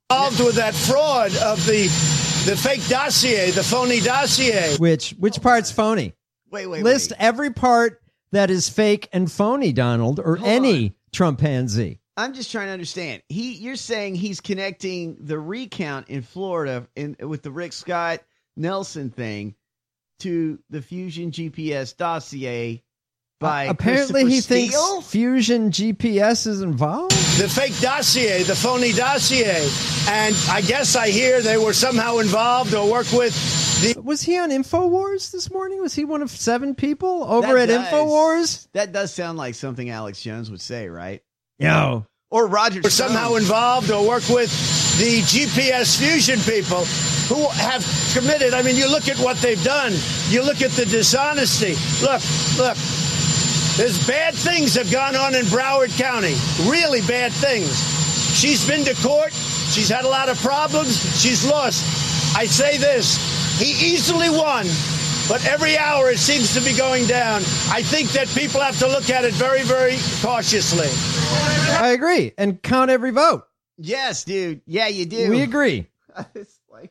Involved with that fraud of the fake dossier, the phony dossier. Which part's phony? Wait. List every part that is fake and phony, Donald, or any Trumpanzee. I'm just trying to understand. You're saying he's connecting the recount in Florida with the Rick Scott Nelson thing to the Fusion GPS dossier by apparently he thinks Steele? Fusion GPS is involved. The fake dossier, the phony dossier, and I guess I hear they were somehow involved or worked with. Was he on InfoWars this morning? Was he one of 7 people over at InfoWars? That does sound like something Alex Jones would say, right? No. Or Roger Were somehow involved or worked with the GPS Fusion people who have committed. I mean, you look at what they've done. You look at the dishonesty. Look. There's bad things have gone on in Broward County. Really bad things. She's been to court. She's had a lot of problems. She's lost. I say this. He easily won. But every hour it seems to be going down. I think that people have to look at it very, very cautiously. I agree. And count every vote. Yes, dude. Yeah, you do. We agree. It's like...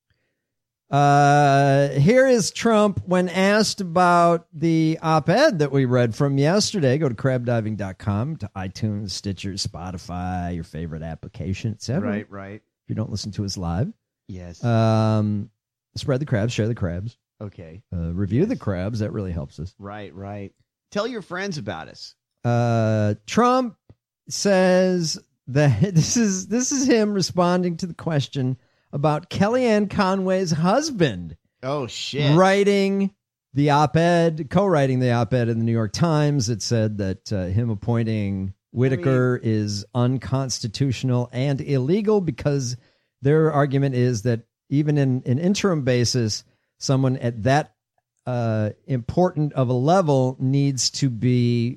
Here is Trump when asked about the op-ed that we read from yesterday. Go to crabdiving.com, to iTunes, Stitcher, Spotify, your favorite application, etc. Right. If you don't listen to us live. Yes. Spread the crabs, share the crabs. Okay. Review the crabs. That really helps us. Right. Tell your friends about us. Trump says that this is him responding to the question about Kellyanne Conway's husband. Oh, shit. Co-writing the op-ed in the New York Times. It said that him appointing Whitaker is unconstitutional and illegal because their argument is that even in an interim basis, someone at that important of a level needs to be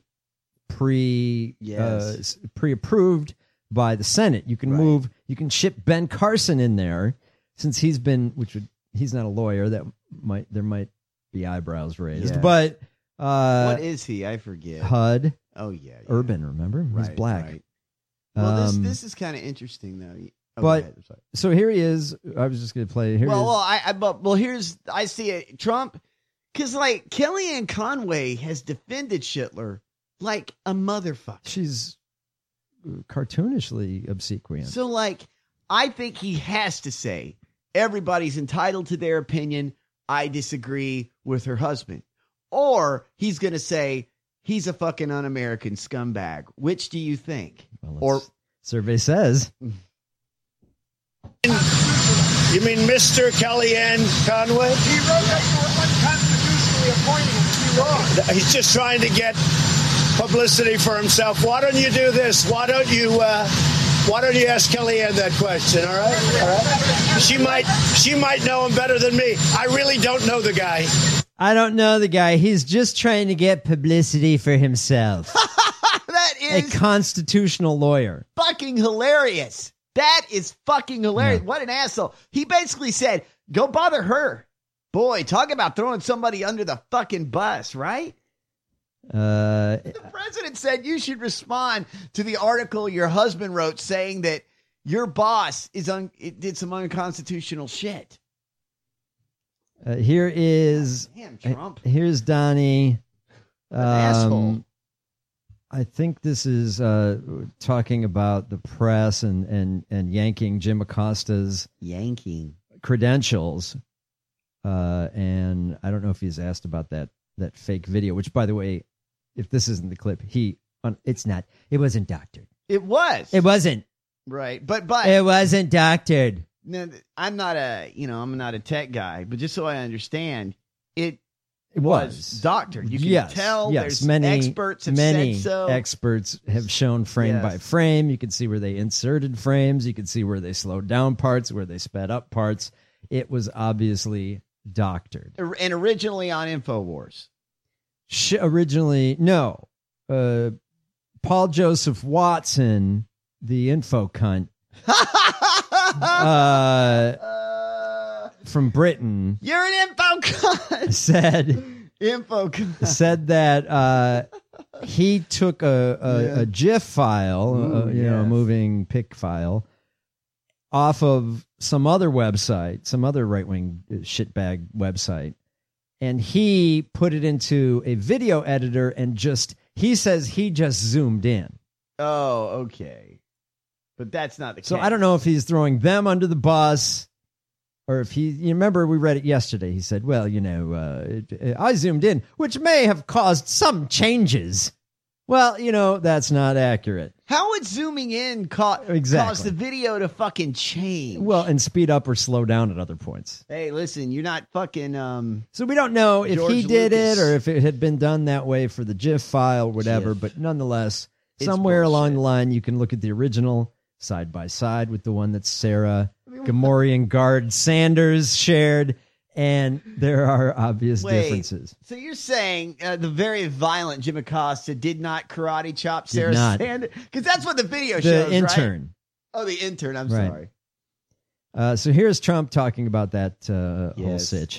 pre-approved by the Senate. You can you can ship Ben Carson in there since he's not a lawyer. There might be eyebrows raised, but what is he? I forget. HUD. Oh yeah. Urban, remember? He's black. Right. Well, this is kind of interesting though. So here he is. I was just going to play. Here I see it. Trump, because like Kellyanne Conway has defended Schittler like a motherfucker. She's cartoonishly obsequious. So like, I think he has to say everybody's entitled to their opinion. I disagree with her husband, or he's going to say he's a fucking un-American scumbag. Which do you think? Or survey says. You mean Mr. Kellyanne Conway? He wrote that you were unconstitutionally appointing him. He wrong. He's just trying to get publicity for himself. Why don't you do this? Why don't you ask Kellyanne that question? All right. She might know him better than me. I really don't know the guy. I don't know the guy. He's just trying to get publicity for himself. That is a constitutional lawyer. Fucking hilarious. That is fucking hilarious. Yeah. What an asshole. He basically said, go bother her. Boy, talk about throwing somebody under the fucking bus, right? The president said you should respond to the article your husband wrote saying that your boss did some unconstitutional shit. Here is Trump. Here's Donnie. Asshole. I think this is talking about the press and yanking Jim Acosta's credentials. And I don't know if he's asked about that fake video, which, by the way, if this isn't the clip, it's not. It wasn't doctored. It was. It wasn't. Right. But it wasn't doctored. Now, I'm not a tech guy, but just so I understand, it was doctored. You can tell there's many experts have said so. Experts have shown frame by frame. You can see where they inserted frames. You can see where they slowed down parts, where they sped up parts. It was obviously doctored. And originally on InfoWars. No. Paul Joseph Watson, the info cunt, from Britain. You're an info cunt. Said that he took a GIF file, a moving pic file, off of some other website, some other right-wing shitbag website, and he put it into a video editor and he says he just zoomed in. Oh, okay. But that's not the case. So I don't know if he's throwing them under the bus or if you remember we read it yesterday. He said, well, I zoomed in, which may have caused some changes. Well, that's not accurate. How would zooming in cause the video to fucking change? Well, and speed up or slow down at other points. Hey, listen, you're not fucking... So we don't know if George he did Lucas. it or if it had been done that way for the GIF file or whatever, but nonetheless, somewhere along the line, you can look at the original side by side with the one that Sarah Gamorrean Guard Sanders shared, and there are obvious differences. So you're saying the very violent Jim Acosta did not karate chop Sarah Sanders? Because that's what the video shows, The intern. Right? Oh, the intern. I'm Right. sorry. So here's Trump talking about that whole sitch.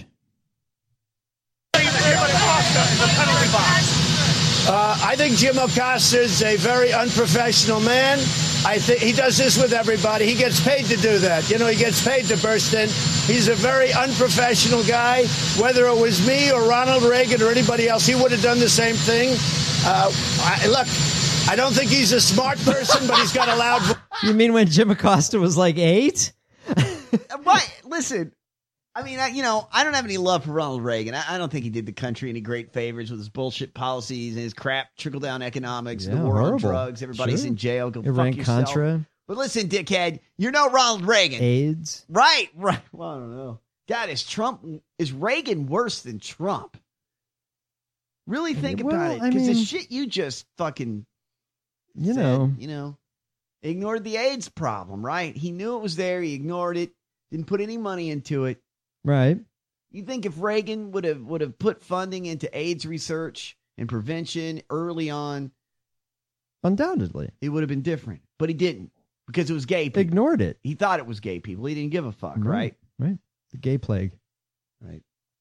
I think Jim Acosta is a very unprofessional man. I think he does this with everybody. He gets paid to do that. He gets paid to burst in. He's a very unprofessional guy. Whether it was me or Ronald Reagan or anybody else, he would have done the same thing. Look, I don't think he's a smart person, but he's got a loud voice. You mean when Jim Acosta was like 8? Right. Listen, I mean, I don't have any love for Ronald Reagan. I don't think he did the country any great favors with his bullshit policies and his crap trickle-down economics, the war on drugs. Everybody's in jail. Go fuck yourself. Contra. But listen, dickhead, you're no Ronald Reagan. AIDS. Right. Well, I don't know. God, is Reagan worse than Trump? Really think about it. Because the shit you just fucking said, ignored the AIDS problem, right? He knew it was there. He ignored it. Didn't put any money into it. Right. You think if Reagan would have put funding into AIDS research and prevention early on, undoubtedly, it would have been different. But he didn't, because it was gay people. Ignored it. He thought it was gay people. He didn't give a fuck, right? Right. The gay plague. Right.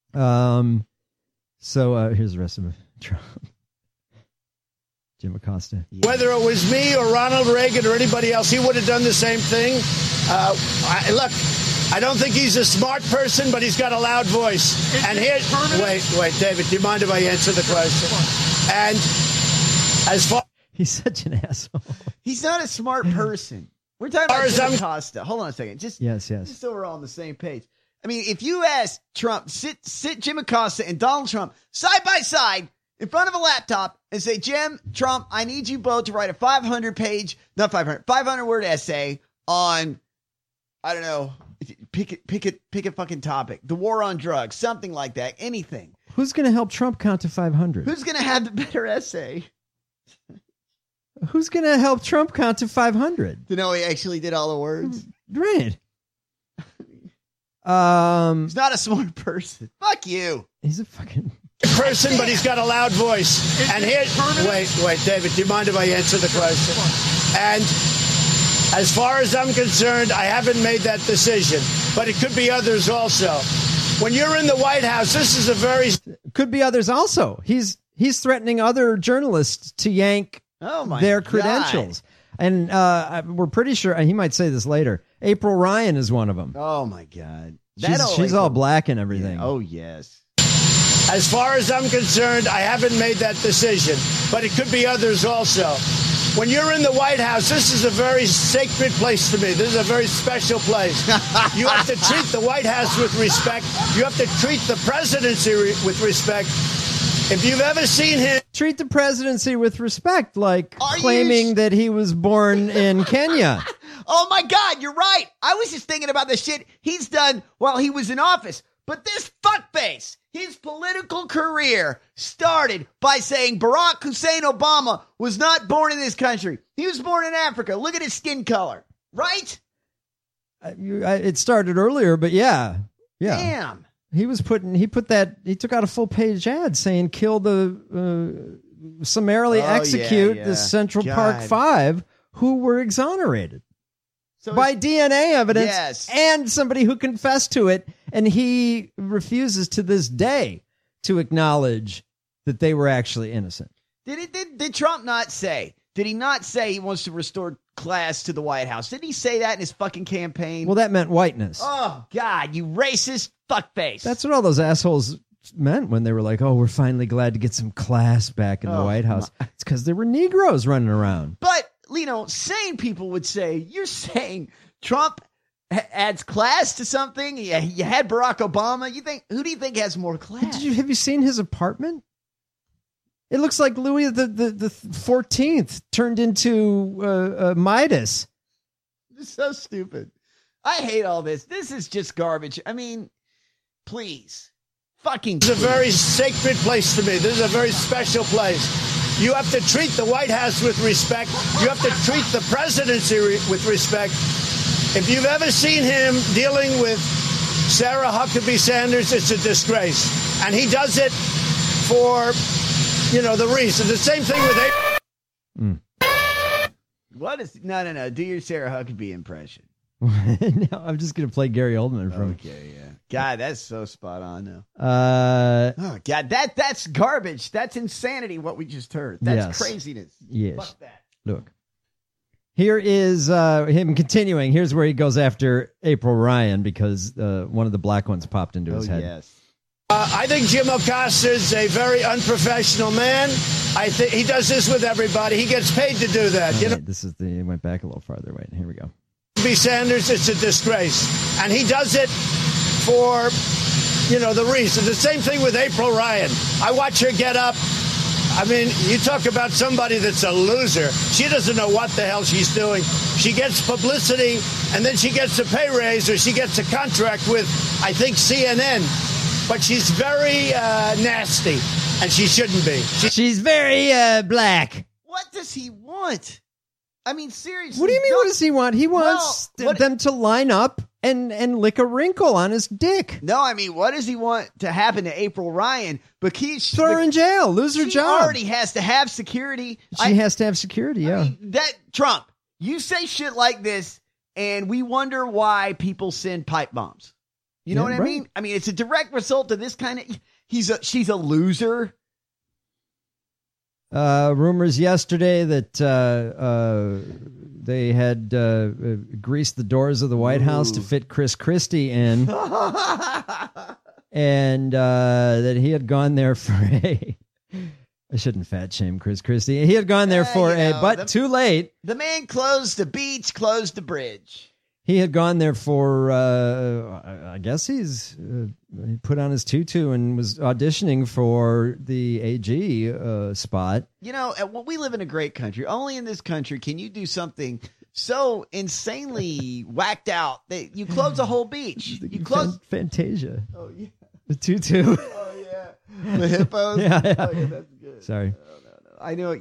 So here's the rest of Trump. Jim Acosta. Whether it was me or Ronald Reagan or anybody else, he would have done the same thing. Look, I don't think he's a smart person, but he's got a loud voice. Wait, David, do you mind if I answer the question? And as far... He's such an asshole. He's not a smart person. We're talking about Jim Acosta. Hold on a second. Yes. Just so we're all on the same page. I mean, if you ask Trump, sit Jim Acosta and Donald Trump side by side in front of a laptop and say, Jim, Trump, I need you both to write a 500-word essay on, I don't know, pick a fucking topic. The war on drugs, something like that, anything. Who's going to help Trump count to 500? Who's going to have the better essay? Who's going to help Trump count to 500? To know he actually did all the words? Right. He's not a smart person. Fuck you. He's a fucking... person, but he's got a loud voice. And wait, David, do you mind if I answer the question? And as far as I'm concerned, I haven't made that decision, but it could be others also. When you're in the White House, this is a very... Could be others also. He's threatening other journalists to yank their credentials. And we're pretty sure, and he might say this later, April Ryan is one of them. Oh, my God. She's all black and everything. Yeah. Oh, yes. As far as I'm concerned, I haven't made that decision, but it could be others also. When you're in the White House, this is a very sacred place to me. This is a very special place. You have to treat the White House with respect. You have to treat the presidency with respect. If you've ever seen him... Treat the presidency with respect, like claiming that he was born in Kenya. Oh, my God, you're right. I was just thinking about the shit he's done while he was in office. But this fuckface, his political career started by saying Barack Hussein Obama was not born in this country. He was born in Africa. Look at his skin color. Right? It started earlier, but yeah. Damn. He took out a full page ad saying kill the, summarily execute the Central Park Five who were exonerated. By DNA evidence and somebody who confessed to it, and he refuses to this day to acknowledge that they were actually innocent. Did Trump not say Did he not say he wants to restore class to the White House? Didn't he say that in his fucking campaign? Well, that meant whiteness. Oh, God, you racist fuckface. That's what all those assholes meant when they were like, oh, we're finally glad to get some class back in the White House. It's because there were Negroes running around. But, sane people would say, you're saying Trump adds class to something? You had Barack Obama. Who do you think has more class? Have you seen his apartment? It looks like Louis the 14th turned into Midas. It's so stupid. I hate all this. This is just garbage. I mean, please. Fucking This is a very sacred place to me. This is a very special place. You have to treat the White House with respect. You have to treat the presidency with respect. If you've ever seen him dealing with Sarah Huckabee Sanders, it's a disgrace. And he does it for... the reason. The same thing with What is... No. Do your Sarah Huckabee impression. No, I'm just going to play Gary Oldman from... Okay, yeah. God, that's so spot on, though. Oh, God, that's garbage. That's insanity, what we just heard. That's craziness. Yes. Fuck that. Look. Here is him continuing. Here's where he goes after April Ryan because one of the black ones popped into his head. Yes. I think Jim Acosta is a very unprofessional man. I think he does this with everybody. He gets paid to do that. Right, this is it went back a little farther. Wait, here we go. B. Sanders, it's a disgrace. And he does it for, the reason. The same thing with April Ryan. I watch her get up. I mean, you talk about somebody that's a loser. She doesn't know what the hell she's doing. She gets publicity, and then she gets a pay raise, or she gets a contract with, I think, CNN. But she's very nasty, and she shouldn't be. She's very black. What does he want? I mean, seriously. What do you mean, what does he want? He wants them to line up and lick a wrinkle on his dick. No, I mean, what does he want to happen to April Ryan? Throw her in jail, lose her job. She already has to have security. She has to have security, yeah. I mean, Trump, you say shit like this, and we wonder why people send pipe bombs. You know what I mean? I mean, it's a direct result of this kind of... She's a loser. Rumors yesterday that they had greased the doors of the White House to fit Chris Christie in. And that he had gone there for I shouldn't fat shame Chris Christie. He had gone there for too late. The man closed the beach, closed the bridge. He had gone there for, I guess he put on his tutu and was auditioning for the AG spot. We live in a great country. Only in this country can you do something so insanely whacked out that you close a whole beach. You close Fantasia. Oh, yeah. The tutu. Oh, yeah. The hippos. Yeah. Oh, yeah, that's good. Sorry. No. I know,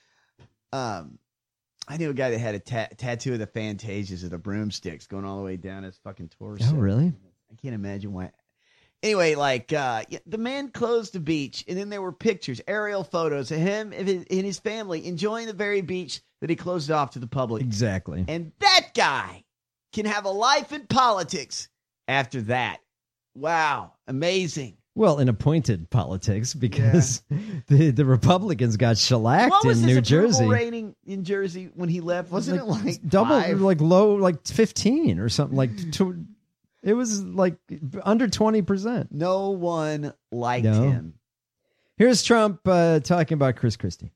I knew a guy that had a tattoo of the Fantasias of the broomsticks going all the way down his fucking torso. Oh, really? I can't imagine why. Anyway, the man closed the beach, and then there were pictures, aerial photos of him and his family enjoying the very beach that he closed off to the public. Exactly. And that guy can have a life in politics after that. Wow. Amazing. Well, in appointed politics, because the Republicans got shellacked in New Jersey. What was his rating in Jersey when he left? Wasn't it like double, 5? like low, like 15 or something? It was like under 20%. No one liked him. Here's Trump talking about Chris Christie.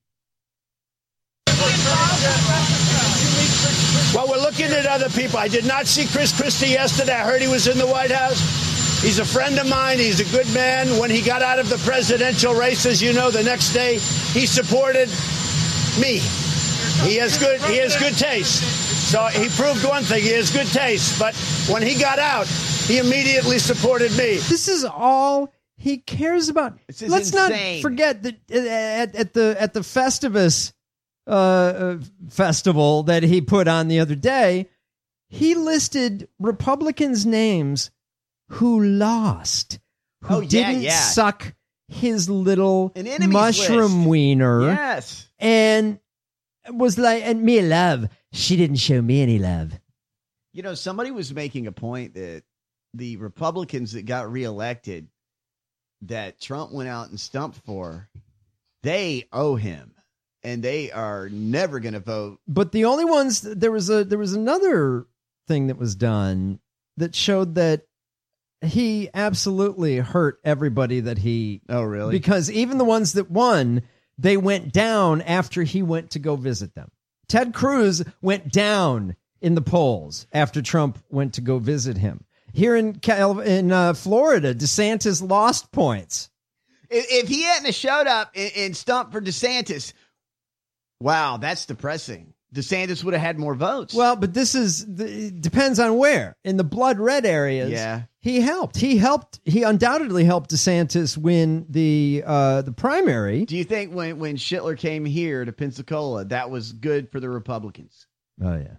Well, we're looking at other people. I did not see Chris Christie yesterday. I heard he was in the White House. He's a friend of mine. He's a good man. When he got out of the presidential race, as you know, the next day he supported me. He has good taste. So he proved one thing. He has good taste. But when he got out, he immediately supported me. This is all he cares about. Let's not forget that at the Festivus festival that he put on the other day, he listed Republicans' names who lost, who didn't suck his little mushroom wiener. Yes. And was like, and me love. She didn't show me any love. Somebody was making a point that the Republicans that got reelected that Trump went out and stumped for, they owe him. and they are never going to vote. But the only ones, there was another thing that was done that showed that he absolutely hurt everybody that he... Oh, really? Because even the ones that won, they went down after he went to go visit them. Ted Cruz went down in the polls after Trump went to go visit him. Here in Florida, DeSantis lost points. If he hadn't showed up and stumped for DeSantis, wow, that's depressing. DeSantis would have had more votes. Well, but it depends on where. In the blood red areas, he helped. He undoubtedly helped DeSantis win the primary. Do you think when Schittler came here to Pensacola, that was good for the Republicans? Oh, yeah.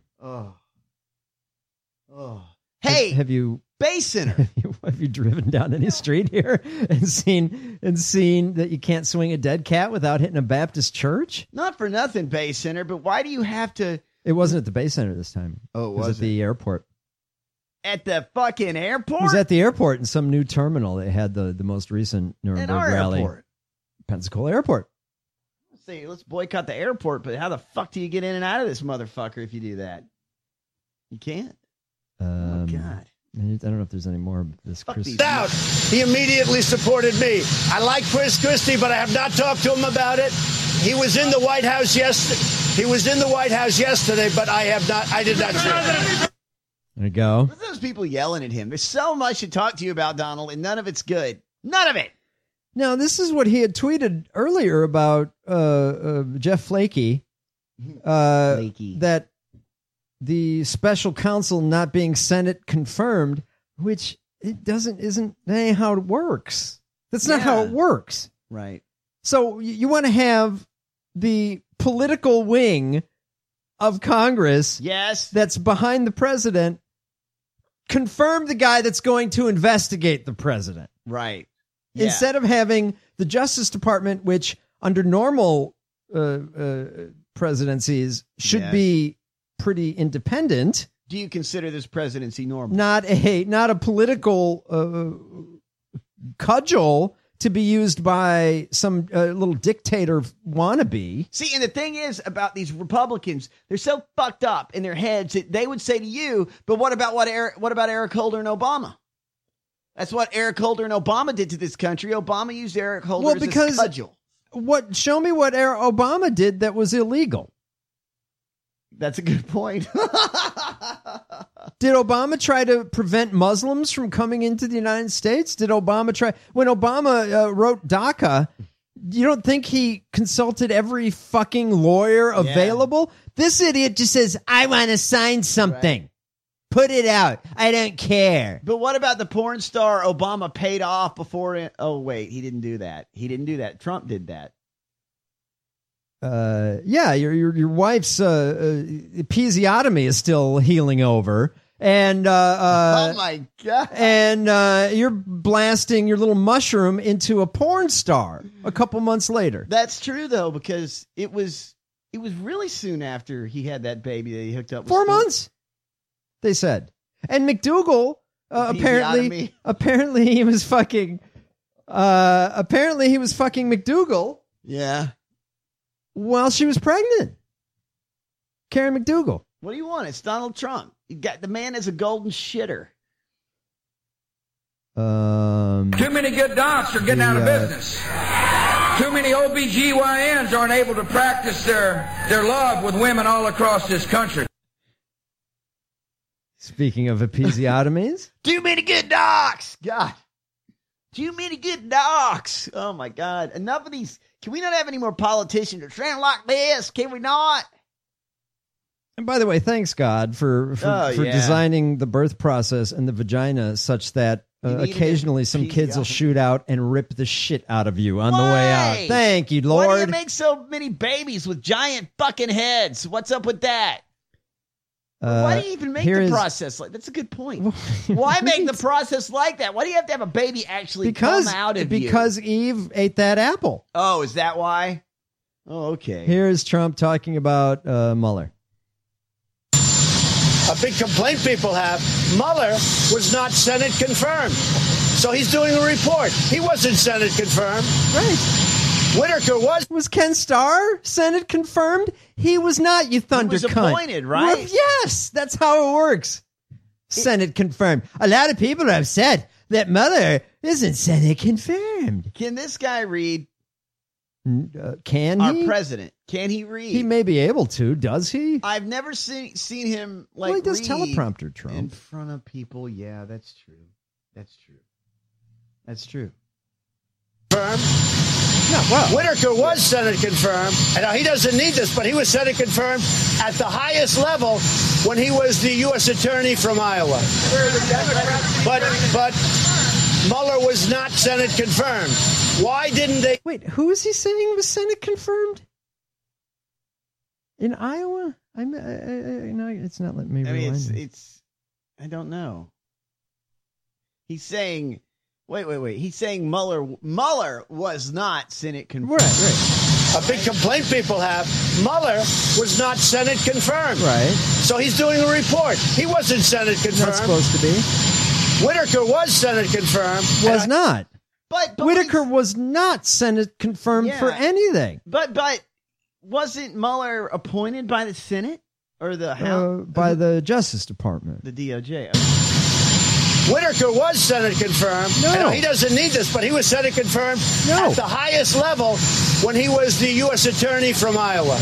Oh. Hey, have you Bay Center? Have you driven down any street here and seen that you can't swing a dead cat without hitting a Baptist church? Not for nothing, Bay Center, but why do you have to? It wasn't at the Bay Center this time. Oh, it was at the airport. At the fucking airport? It was at the airport in some new terminal. They had the most recent Nuremberg rally. Airport. Pensacola Airport. Let's boycott the airport, but how the fuck do you get in and out of this motherfucker if you do that? You can't. Oh, God. I don't know if there's any more of this. Out. He immediately supported me. I like Chris Christie, but I have not talked to him about it. He was in the White House yesterday, but I did not see it. There you go. What's those people yelling at him? There's so much to talk to you about, Donald, and none of it's good. None of it. Now, this is what he had tweeted earlier about Jeff Flakey. That the special counsel not being Senate confirmed, which isn't how it works. That's not how it works. Right. So you want to have the political wing of Congress, that's behind the president, confirm the guy that's going to investigate the president. Right. Yeah. Instead of having the Justice Department, which under normal presidencies should be pretty independent. Do you consider this presidency normal? Not a political cudgel to be used by some little dictator wannabe. See, and the thing is about these Republicans, they're so fucked up in their heads that they would say to you, but what about Eric Holder and Obama? That's what Eric Holder and Obama did to this country. Obama used Eric Holder as a cudgel. Show me what Obama did that was illegal. That's a good point. Did Obama try to prevent Muslims from coming into the United States? When Obama wrote DACA, you don't think he consulted every fucking lawyer available? This idiot just says, I want to sign something. Right. Put it out. I don't care. But what about the porn star Obama paid off before? Oh, wait, he didn't do that. Trump did that. Your wife's episiotomy is still healing over, and oh my God, and you're blasting your little mushroom into a porn star a couple months later. That's true though, because it was really soon after he had that baby that he hooked up with. 4 months, they said. And McDougal apparently he was fucking McDougal. Yeah. While she was pregnant. Karen McDougal. What do you want? It's Donald Trump. The man is a golden shitter. Too many good docs are getting out of business. Too many OBGYNs aren't able to practice their love with women all across this country. Speaking of episiotomies. Too many good docs. God. Too many good docs. Oh, my God. Enough of these. Can we not have any more politicians that sound like this? Can we not? And by the way, thanks, God, for designing the birth process and the vagina such that occasionally some kids will shoot out and rip the shit out of you on the way out. Thank you, Lord. Why do you make so many babies with giant fucking heads? What's up with that? Why do you even make the process like that's a good point. Why make the process like that? Why do you have to have a baby actually come out of you? Because Eve ate that apple. Oh, is that why? Oh, okay. Here's Trump talking about Mueller. A big complaint people have, Mueller was not Senate confirmed. So he's doing a report. He wasn't Senate confirmed. Right. Whitaker was Ken Starr Senate confirmed? He was not, you thunder He was cunt. appointed, right? Well, yes, that's how it works. Senate confirmed. A lot of people are upset that Mueller isn't Senate confirmed. Can this guy read? Can Our he? president. Can he read? He may be able to. Does he? I've never seen him like Well, he does read teleprompter, Trump. in front of people. Yeah, that's true. That's true. That's true. Confirmed. No, well, Whitaker was Senate confirmed, and now he doesn't need this, but he was Senate confirmed at the highest level when he was the U.S. attorney from Iowa. But Mueller was not Senate confirmed. Why didn't they? Wait, who is he saying was Senate confirmed? In Iowa? No, it's not letting me. I mean, rewind. it's. I don't know. He's saying. Wait. He's saying Mueller was not Senate confirmed. Right. A big complaint people have. Mueller was not Senate confirmed. Right. So he's doing a report. He wasn't Senate confirmed. Not supposed to be. Whitaker was Senate confirmed. Was not. But Whitaker was not Senate confirmed for anything. But wasn't Mueller appointed by the Senate or the House? By the Justice Department. The DOJ. Whitaker was Senate confirmed. No. And he doesn't need this, but he was Senate confirmed at the highest level when he was the U.S. attorney from Iowa.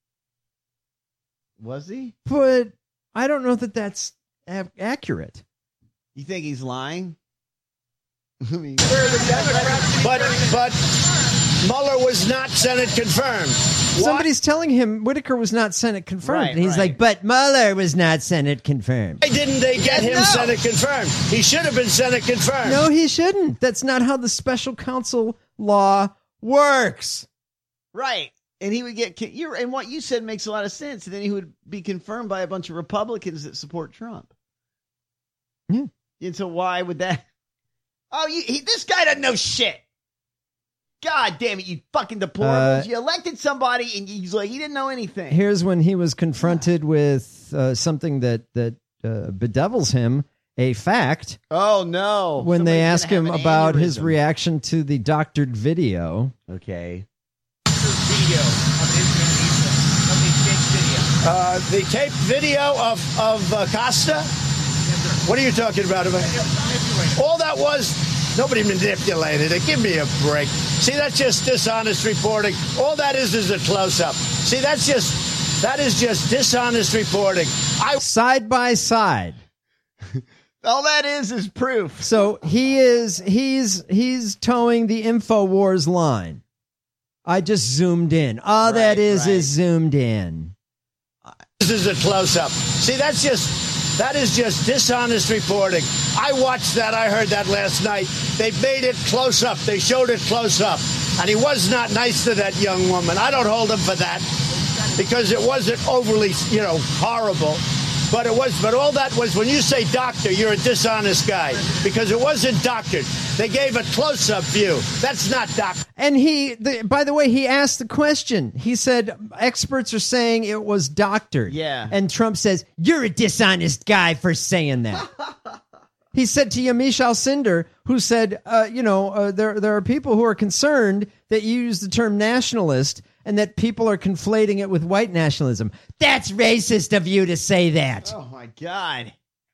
Was he? But I don't know that that's accurate. You think he's lying? I mean, but Mueller was not Senate confirmed. Somebody's telling him Whitaker was not Senate confirmed. Right, and he's right. like, but Mueller was not Senate confirmed. Why didn't they get him Senate confirmed? He should have been Senate confirmed. No, he shouldn't. That's not how the special counsel law works. right. And he would get and what you said makes a lot of sense. And then he would be confirmed by a bunch of Republicans that support Trump. Yeah. And so why would that? Oh, this guy doesn't know shit. God damn it, you fucking deplorables. You elected somebody and he's like, he didn't know anything. Here's when he was confronted with something that bedevils him, a fact. Oh, no. When they Somebody's ask gonna him have an about his aneurysm. reaction to the doctored video. Okay. Video of The taped video of Costa? What are you talking about? All that was, nobody manipulated it. Give me a break. See, that's just dishonest reporting. All that is a close-up. See, that is just dishonest reporting. Side by side. All that is proof. So he's towing the InfoWars line. I just zoomed in. All that is zoomed in. This is a close-up. See, that is just dishonest reporting. I watched that. I heard that last night. They made it close up. They showed it close up. And he was not nice to that young woman. I don't hold him for that because it wasn't overly, horrible. But all that was, when you say doctor, you're a dishonest guy because it wasn't doctored. They gave a close-up view. That's not doctor. And by the way, he asked the question. He said, experts are saying it was doctored. Yeah. And Trump says, you're a dishonest guy for saying that. He said to Yamiche Alcindor, who said, there are people who are concerned that you use the term nationalist and that people are conflating it with white nationalism. That's racist of you to say that. Oh, my God.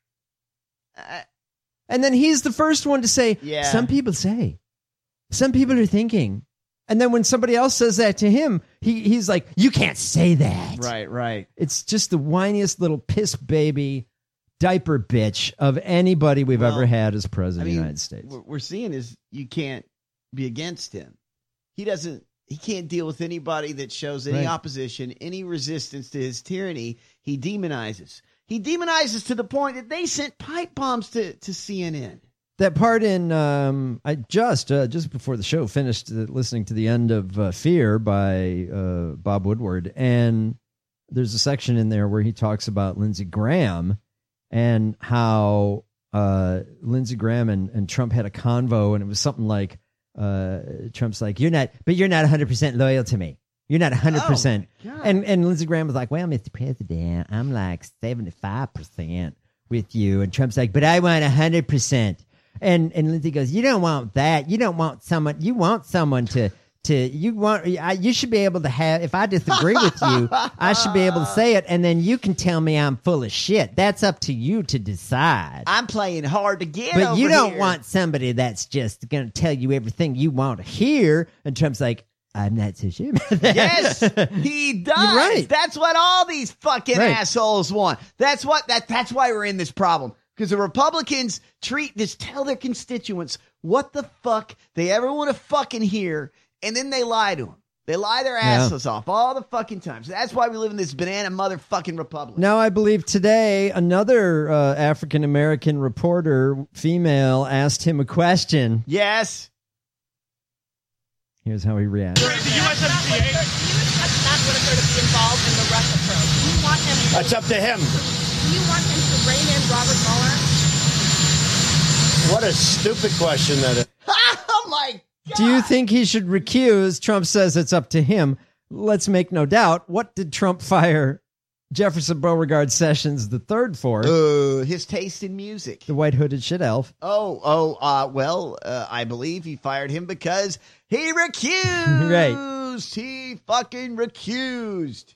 And then he's the first one to say, some people say, some people are thinking. And then when somebody else says that to him, he's like, you can't say that. Right. It's just the whiniest little piss baby diaper bitch of anybody we've ever had as president of the United States. What we're seeing is you can't be against him. He can't deal with anybody that shows any opposition, any resistance to his tyranny. He demonizes. He demonizes to the point that they sent pipe bombs to CNN. That part in, I just before the show finished listening to the end of Fear by Bob Woodward. And there's a section in there where he talks about Lindsey Graham and how Lindsey Graham and Trump had a convo. And it was something like, Trump's like, you're not 100% loyal to me. You're not 100%. And Lindsey Graham was like, well, Mr. President, I'm like 75% with you. And Trump's like, but I want 100%. And Lindsey goes, you don't want that. You don't want someone. You want someone to you should be able to have, if I disagree with you, I should be able to say it, and then you can tell me I'm full of shit. That's up to you to decide. I'm playing hard to get But over you don't here. want somebody that's just going to tell you everything you want to hear in terms like, I'm not so sure about that. Yes, he does. You're right. That's what all these fucking Right. assholes want. That's why we're in this problem. Because the Republicans tell their constituents what the fuck they ever want to fucking hear, and then they lie to them. They lie their asses off all the fucking time. So that's why we live in this banana motherfucking republic. Now, I believe today another African-American reporter, female, asked him a question. Yes. Here's how he reacted. Matt Whitaker to be involved in the Russia probe? Do you want him? That's up to him. Do you want him to rein in Robert Mueller? What a stupid question that is. Oh my God. Do you think he should recuse? Trump says it's up to him. Let's make no doubt. What did Trump fire Jefferson Beauregard Sessions III for? His taste in music. The white hooded shit elf. I believe he fired him because he recused. Right. He fucking recused.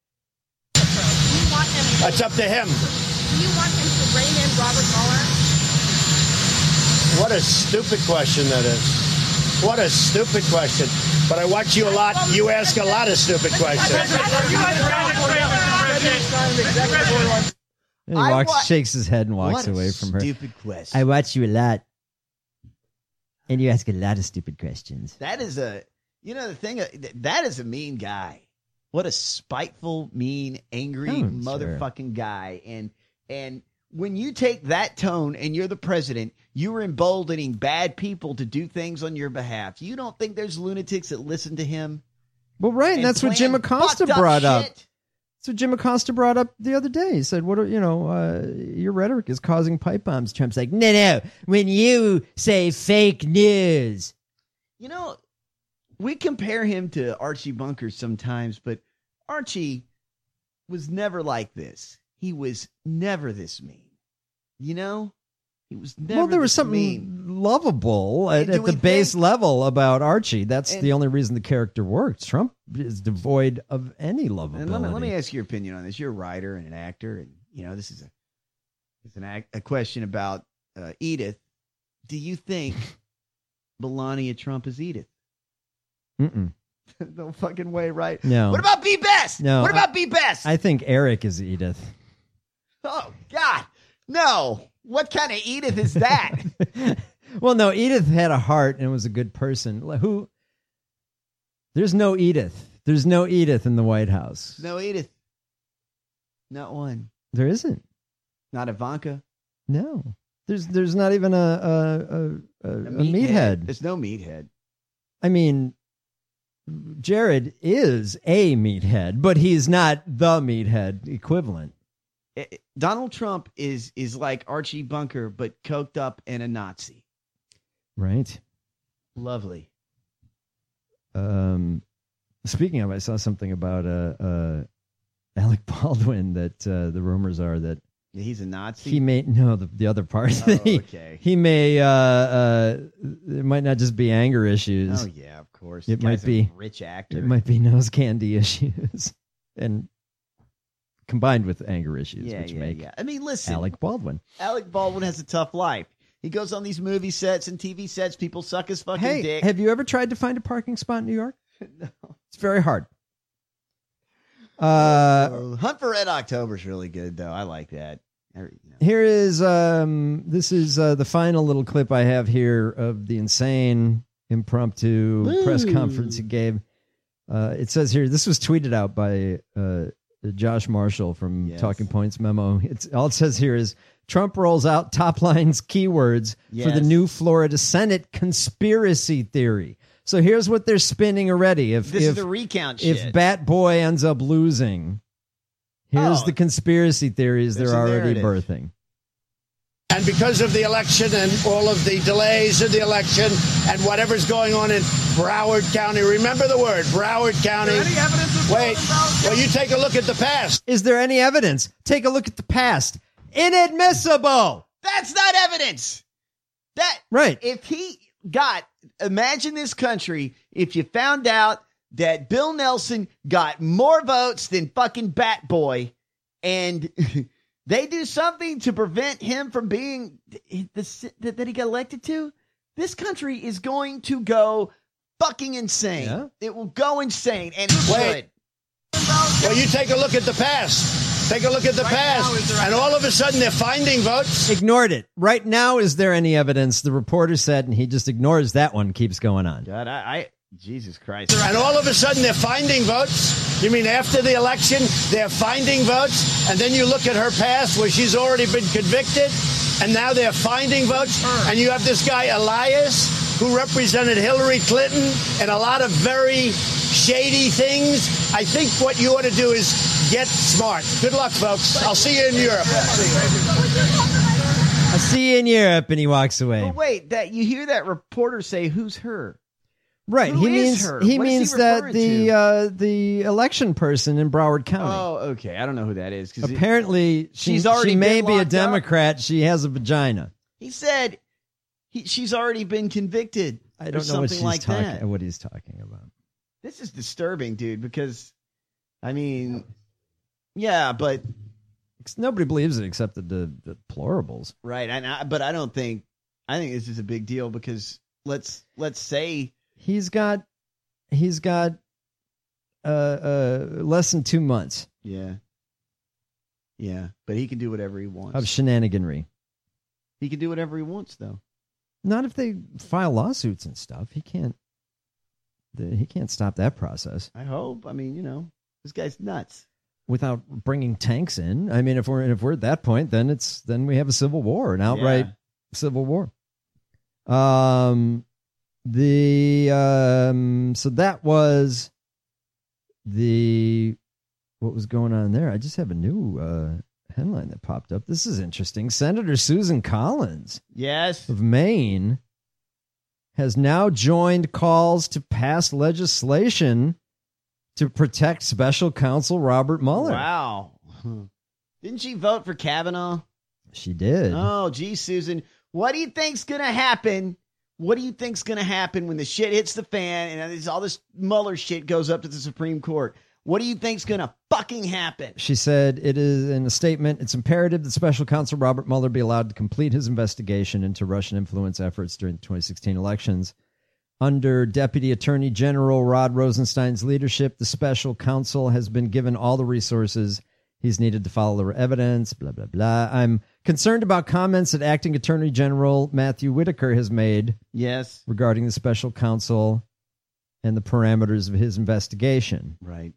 That's up to him. Do you want him to rein in Robert Mueller? What a stupid question that is. What a stupid question. But I watch you a lot. You ask a lot of stupid questions. And he shakes his head and walks What a away from her. stupid question. I watch you a lot. And you ask a lot of stupid questions. That is that is a mean guy. What a spiteful, mean, angry motherfucking guy. And when you take that tone and you're the president, you are emboldening bad people to do things on your behalf. You don't think there's lunatics that listen to him? Well, right, and that's what Jim plan Acosta fucked brought up. shit? That's what Jim Acosta brought up the other day. He said, your rhetoric is causing pipe bombs. Trump's like, no, when you say fake news. You know, we compare him to Archie Bunker sometimes, but Archie was never like this. He was never this mean. You know? He was never Well, there was this something mean. lovable at the base level about Archie. That's the only reason the character works. Trump is devoid of any lovability. And let me ask your opinion on this. You're a writer and an actor, and this is a question about Edith. Do you think Melania Trump is Edith? Mm-mm. No fucking way, right? No. What about Be Best? No. What about Be Best? I think Eric is Edith. Oh, God. No. What kind of Edith is that? Well, no, Edith had a heart and was a good person. Who? There's no Edith. There's no Edith in the White House. No Edith. Not one. There isn't. Not Ivanka. No. There's not even a meathead. There's no meathead. I mean, Jared is a meathead, but he's not the meathead equivalent. Donald Trump is like Archie Bunker, but coked up and a Nazi. Right. Lovely. Speaking of, I saw something about Alec Baldwin that the rumors are that he's a Nazi. He may the other part. Oh, okay. He may it might not just be anger issues. Oh yeah, of course. It The might guy's a be rich actor. It might be nose candy issues, and combined with anger issues, which make I mean, listen, Alec Baldwin. Alec Baldwin has a tough life. He goes on these movie sets and TV sets. People suck his fucking Hey, dick. have you ever tried to find a parking spot in New York? No. It's very hard. Hunt for Red October is really good, though. I like that. Here is this is the final little clip I have here of the insane impromptu press conference he gave. It says here, this was tweeted out by Josh Marshall from Talking Points Memo. All it says here is Trump rolls out top lines keywords for the new Florida Senate conspiracy theory. So here's what they're spinning already. This is the recount shit. If Bat Boy ends up losing, here's the conspiracy theories they're already birthing. And because of the election and all of the delays of the election and whatever's going on in Broward County, remember the word, Broward County. Is there any evidence of well, you take a look at the past. Is there any evidence? Take a look at the past. Inadmissible. That's not evidence. That right. If he imagine this country if you found out that Bill Nelson got more votes than fucking Bat Boy, and they do something to prevent him from being that he got elected to. This country is going to go fucking insane. Yeah. It will go insane, and it Wait. Well, you take a look at the past. Take a look at the past, and all of a sudden they're finding votes. Ignored it. Right now, is there any evidence? The reporter said, and he just ignores that one, keeps going on. God, Jesus Christ. And all of a sudden they're finding votes? You mean after the election they're finding votes? And then you look at her past where she's already been convicted, and now they're finding votes? And you have this guy Elias who represented Hillary Clinton and a lot of very shady things. I think what you ought to do is get smart. Good luck, folks. I'll see you in Europe. I'll see you in Europe, and he walks away. But wait, that you hear that reporter say, "Who's her?" Right. Who he is means her? he What is means he that referring the election person in Broward County. Oh, okay. I don't know who that is. 'Cause Apparently, she's already she may been be a locked up. Democrat. She has a vagina. He said she's already been convicted. I or don't know what something she's like talking. that. What he's talking about. This is disturbing, dude. Because, I mean, yeah, but Nobody believes it except the deplorables. right. But I don't think. I think this is a big deal because let's say He's got less than 2 months yeah, but he can do whatever he wants. of shenaniganry. He can do whatever he wants, though. Not if they file lawsuits and stuff. He can't stop that process I hope. I mean, this guy's nuts. without bringing tanks in. I mean, if we're at that point, then we have a civil war, an outright civil war. So that was what was going on there. I just have a new headline that popped up. This is interesting. Senator Susan Collins, Yes. of Maine, has now joined calls to pass legislation to protect special counsel Robert Mueller. Wow. Didn't she vote for Kavanaugh? She did. Oh, gee, Susan. What do you think's going to happen? What do you think's going to happen when the shit hits the fan and all this Mueller shit goes up to the Supreme Court? What do you think's going to fucking happen? She said it is in a statement, it's imperative that special counsel Robert Mueller be allowed to complete his investigation into Russian influence efforts during the 2016 elections. Under Deputy Attorney General Rod Rosenstein's leadership, the special counsel has been given all the resources he's needed to follow the evidence, blah, blah, blah. I'm concerned about comments that Acting Attorney General Matthew Whitaker has made Yes. regarding the special counsel and the parameters of his investigation. Right.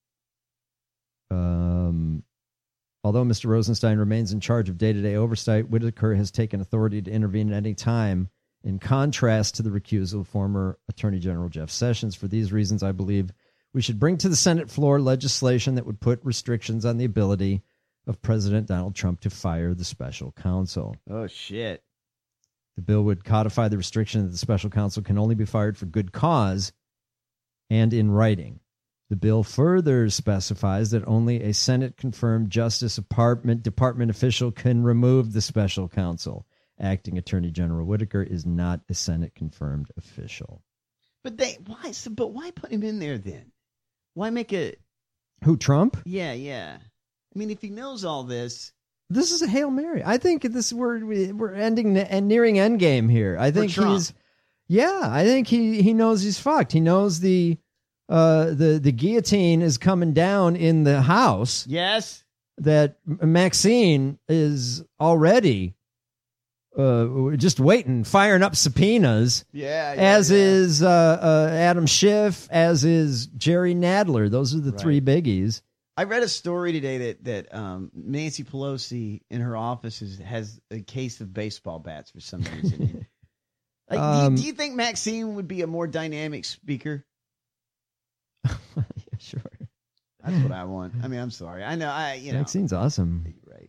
Although Mr. Rosenstein remains in charge of day-to-day oversight, Whitaker has taken authority to intervene at any time, in contrast to the recusal of former Attorney General Jeff Sessions. For these reasons, I believe we should bring to the Senate floor legislation that would put restrictions on the ability of President Donald Trump to fire the special counsel. Oh, shit. The bill would codify the restriction that the special counsel can only be fired for good cause and in writing. The bill further specifies that only a Senate-confirmed Justice Department official can remove the special counsel. Acting Attorney General Whitaker is not a Senate-confirmed official. But why put him in there then? Why make it? Who, Trump? Yeah. I mean, if he knows all this, This is a Hail Mary. I think we're ending and nearing endgame here. I think I think he knows he's fucked. He knows the guillotine is coming down in the House. Yes. That Maxine is already just waiting, firing up subpoenas. As is Adam Schiff, as is Jerry Nadler. Those are the three biggies. I read a story today that Nancy Pelosi in her office has a case of baseball bats for some reason. Do you think Maxine would be a more dynamic speaker? Yeah, sure. That's what I want. I mean, I'm sorry. I know. Maxine's awesome. Right.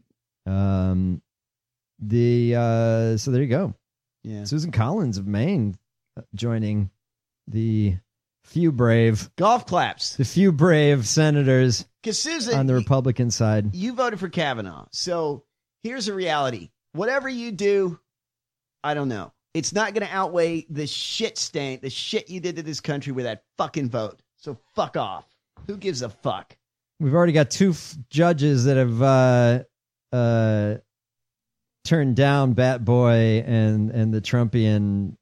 So there you go. Yeah. Susan Collins of Maine joining the few brave golf claps. The few brave senators. Because Susan, on the Republican side, you voted for Kavanaugh. So here's a reality: whatever you do, I don't know. It's not going to outweigh the shit you did to this country with that fucking vote. So fuck off. Who gives a fuck? We've already got two judges that have turned down Bat Boy and the Trumpian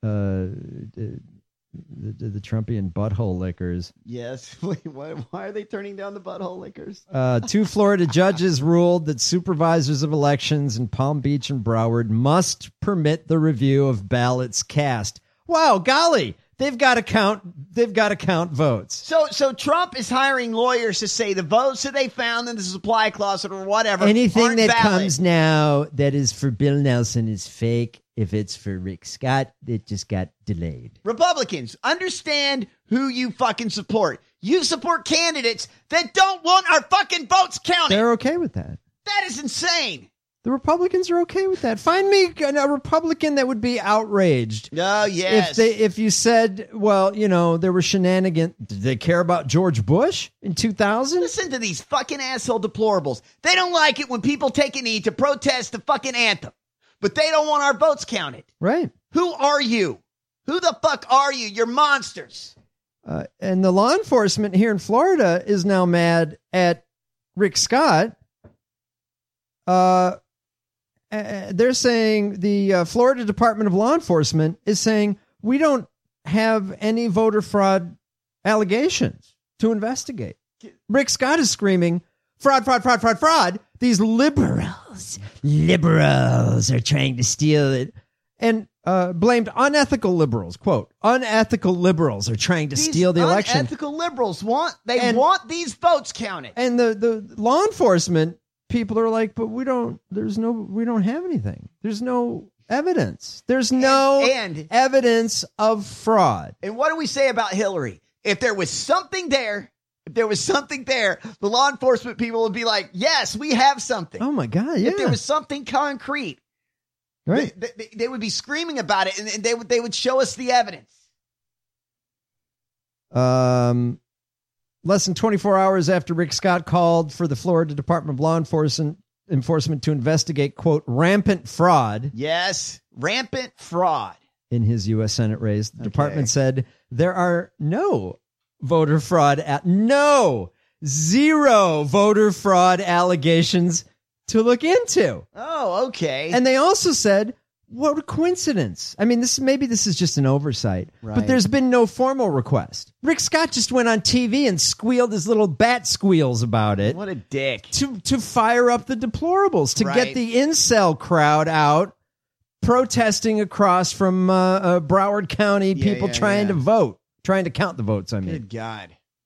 the Trumpian butthole lickers. Yes. Wait, why are they turning down the butthole lickers? Two Florida judges ruled that supervisors of elections in Palm Beach and Broward must permit the review of ballots cast. Wow, golly. They've got to count votes. So Trump is hiring lawyers to say the votes that they found in the supply closet or whatever. Anything aren't that valid. comes now that is for Bill Nelson is fake. If it's for Rick Scott, it just got delayed. Republicans, understand who you fucking support. You support candidates that don't want our fucking votes counted. They're okay with that. That is insane. The Republicans are okay with that. Find me a Republican that would be outraged. Oh, yes. If you said, well, you know, there were shenanigans. Did they care about George Bush in 2000? Listen to these fucking asshole deplorables. They don't like it when people take a knee to protest the fucking anthem, but they don't want our votes counted. Right. Who are you? Who the fuck are you? You're monsters. And the law enforcement here in Florida is now mad at Rick Scott. They're saying the Florida Department of Law Enforcement is saying we don't have any voter fraud allegations to investigate. Rick Scott is screaming, fraud, fraud, fraud, fraud, fraud. These liberals are trying to steal it. And blamed unethical liberals. Quote, unethical liberals are trying to steal the election. Unethical liberals want these votes counted. And the law enforcement people are like, but we don't have anything. There's no evidence. There's no evidence of fraud. And what do we say about Hillary? If there was something there, the law enforcement people would be like, yes, we have something. Oh my God. Yeah. If there was something concrete, right. They would be screaming about it, and they would show us the evidence. Less than 24 hours after Rick Scott called for the Florida Department of Law Enforcement to investigate, quote, rampant fraud. Yes, rampant fraud. In his U.S. Senate race, the department said there are zero voter fraud allegations to look into. Oh, okay. And they also said, what a coincidence. I mean, this is just an oversight, right. But there's been no formal request. Rick Scott just went on TV and squealed his little bat squeals about it. What a dick. To fire up the deplorables, to get the incel crowd out protesting across from Broward County, people trying to vote, trying to count the votes, I mean. Good God.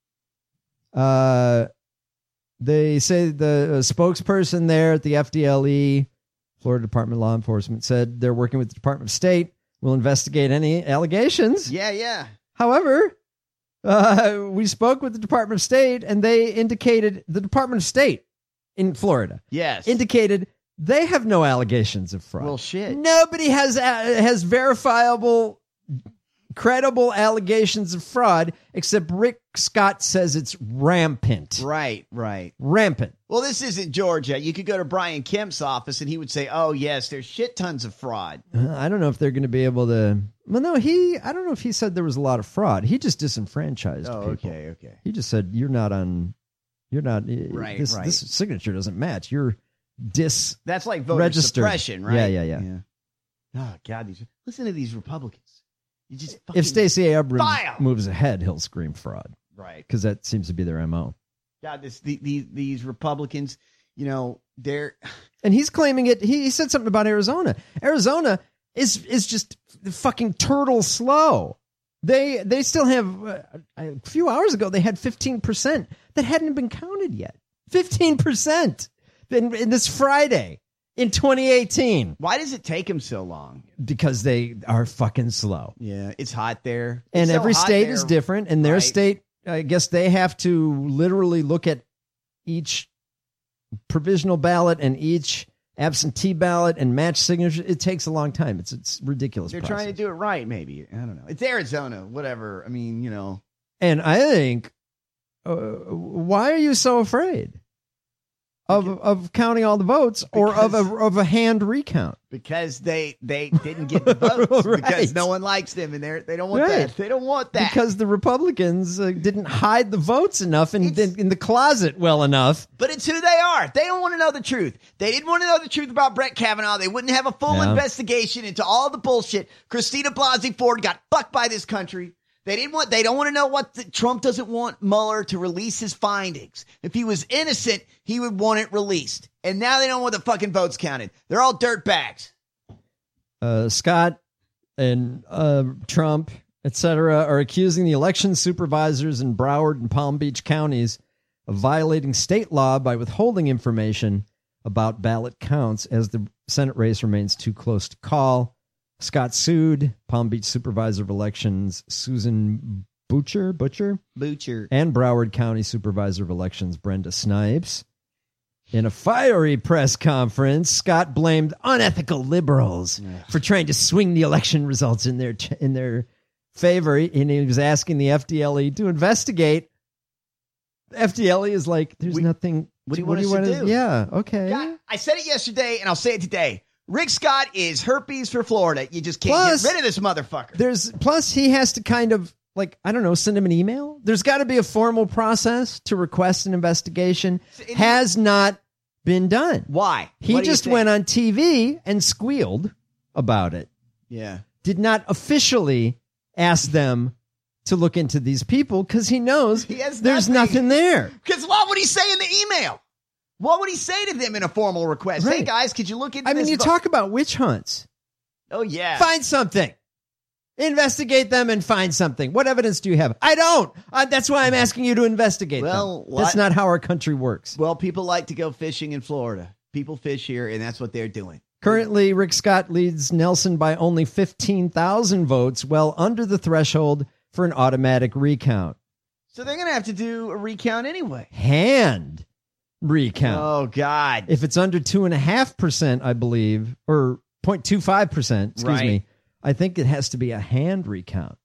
They say the spokesperson there at the FDLE, Florida Department of Law Enforcement, said they're working with the Department of State. Will investigate any allegations. Yeah. However, we spoke with the Department of State, and they indicated the Department of State in Florida. Yes. Indicated they have no allegations of fraud. Well, shit. Nobody has verifiable, credible allegations of fraud, except Rick Scott says it's rampant. Right. Rampant. Well, this isn't Georgia. You could go to Brian Kemp's office and he would say, oh, yes, there's shit tons of fraud. I don't know if they're going to be able to. Well, no, I don't know if he said there was a lot of fraud. He just disenfranchised people. Okay. He just said, right. This signature doesn't match. You're That's like voter suppression, right? Yeah. Oh, God. Listen to these Republicans. You just If Stacey Abrams vile. moves ahead, he'll scream fraud. Right. Because that seems to be their MO. God, these Republicans, they're... And he's claiming it. He said something about Arizona. Arizona is just fucking turtle slow. They still have, a few hours ago, they had 15% that hadn't been counted yet. 15% in this Friday in 2018. Why does it take them so long? Because they are fucking slow. Yeah, it's hot there. And every state is different. And their state, I guess they have to literally look at each provisional ballot and each absentee ballot and match signatures. It takes a long time. It's ridiculous. They're trying to do it right, maybe. I don't know. It's Arizona, whatever. I mean, And I think, why are you so afraid? of counting all the votes or of a hand recount. Because they didn't get the votes Right. because no one likes them and they don't want that. They don't want that. Because the Republicans didn't hide the votes enough in the closet well enough. But it's who they are. They don't want to know the truth. They didn't want to know the truth about Brett Kavanaugh. They wouldn't have a full investigation into all the bullshit. Christina Blasey Ford got fucked by this country. They don't want to know what Trump doesn't want Mueller to release his findings. If he was innocent, he would want it released. And now they don't want the fucking votes counted. They're all dirtbags. Scott and Trump, etc., are accusing the election supervisors in Broward and Palm Beach counties of violating state law by withholding information about ballot counts as the Senate race remains too close to call. Scott sued Palm Beach Supervisor of Elections Susan Butcher, and Broward County Supervisor of Elections Brenda Snipes. In a fiery press conference, Scott blamed unethical liberals for trying to swing the election results in their favor, and he was asking the FDLE to investigate. The FDLE is like, there's nothing. What do you want us to do? Yeah, okay. God, I said it yesterday, and I'll say it today. Rick Scott is herpes for Florida. You just can't get rid of this motherfucker. Plus, he has to kind of, like, I don't know, send him an email. There's got to be a formal process to request an investigation. Has not been done. Why? He just went on TV and squealed about it. Yeah. Did not officially ask them to look into these people because he knows there's nothing there. Because what would he say in the email? What would he say to them in a formal request? Right. Hey, guys, could you look into this? I mean, you talk about witch hunts. Oh, yeah. Find something. Investigate them and find something. What evidence do you have? I don't. That's why I'm asking you to investigate them. That's not how our country works. Well, people like to go fishing in Florida. People fish here, and that's what they're doing. Currently, Rick Scott leads Nelson by only 15,000 votes, well under the threshold for an automatic recount. So they're going to have to do a recount anyway. Hand recount. Oh, God. If it's under 2.5%, I believe, or 0.25%, excuse me, I think it has to be a hand recount,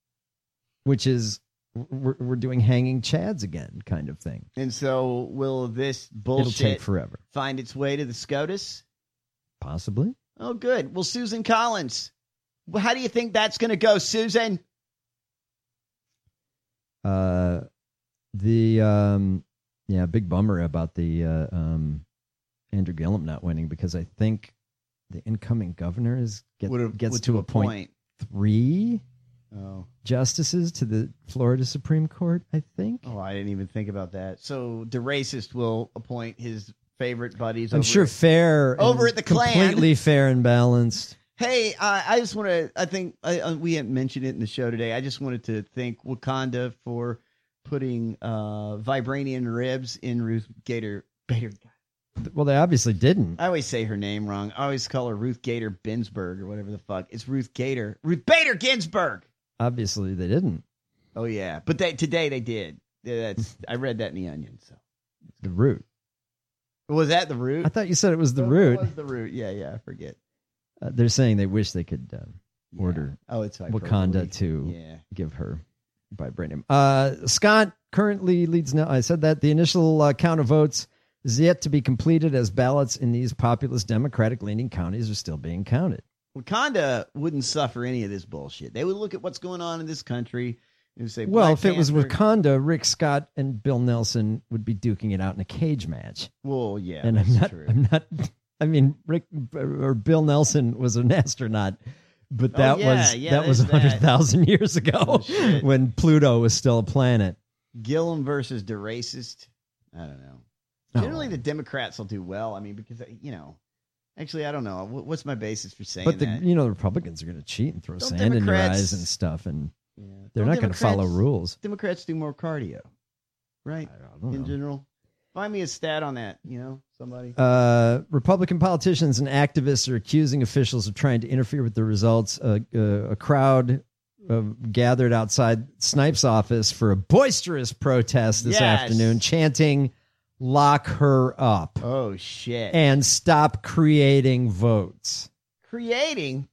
which is we're doing hanging chads again kind of thing. And so will this bullshit It'll take forever. Find its way to the SCOTUS? Possibly. Oh, good. Well, Susan Collins, how do you think that's going to go, Susan? Big bummer about the Andrew Gillum not winning because I think the incoming governor gets to appoint 3 justices to the Florida Supreme Court, I think. Oh, I didn't even think about that. So the racist will appoint his favorite buddies. I'm sure fair over at the Klan. Completely fair and balanced. Hey, I just want to, I think we haven't mentioned it in the show today. I just wanted to thank Wakanda for putting vibranium ribs in Ruth Bader. Well, they obviously didn't. I always say her name wrong. I always call her Ruth Gator Ginsburg or whatever the fuck. It's Ruth Bader Ginsburg. Obviously, they didn't. Oh, yeah. But today they did. I read that in The Onion. So the root. Was that the root? I thought you said it was the root. It was the root. Yeah, I forget. They're saying they wish they could order it's Wakanda to give her vibranium. Scott currently leads now. I said that the initial count of votes is yet to be completed as ballots in these populous Democratic-leaning counties are still being counted. Wakanda wouldn't suffer any of this bullshit. They would look at what's going on in this country and say, well, if it was Wakanda, Rick Scott and Bill Nelson would be duking it out in a cage match. Well, yeah, and I'm not. I mean, Rick or Bill Nelson was an astronaut, but that was 100,000 years ago when Pluto was still a planet. Gillum versus the racist. I don't know. Generally, the Democrats will do well. I mean, because actually, I don't know. What's my basis for saying that? But the Republicans are going to cheat and throw sand in your eyes and stuff, and they're not going to follow rules. Democrats do more cardio, right? I don't know. In general. Find me a stat on that, somebody. Republican politicians and activists are accusing officials of trying to interfere with the results. A crowd gathered outside Snipes' office for a boisterous protest this afternoon, chanting, "Lock her up." Oh, shit. And stop creating votes. Creating?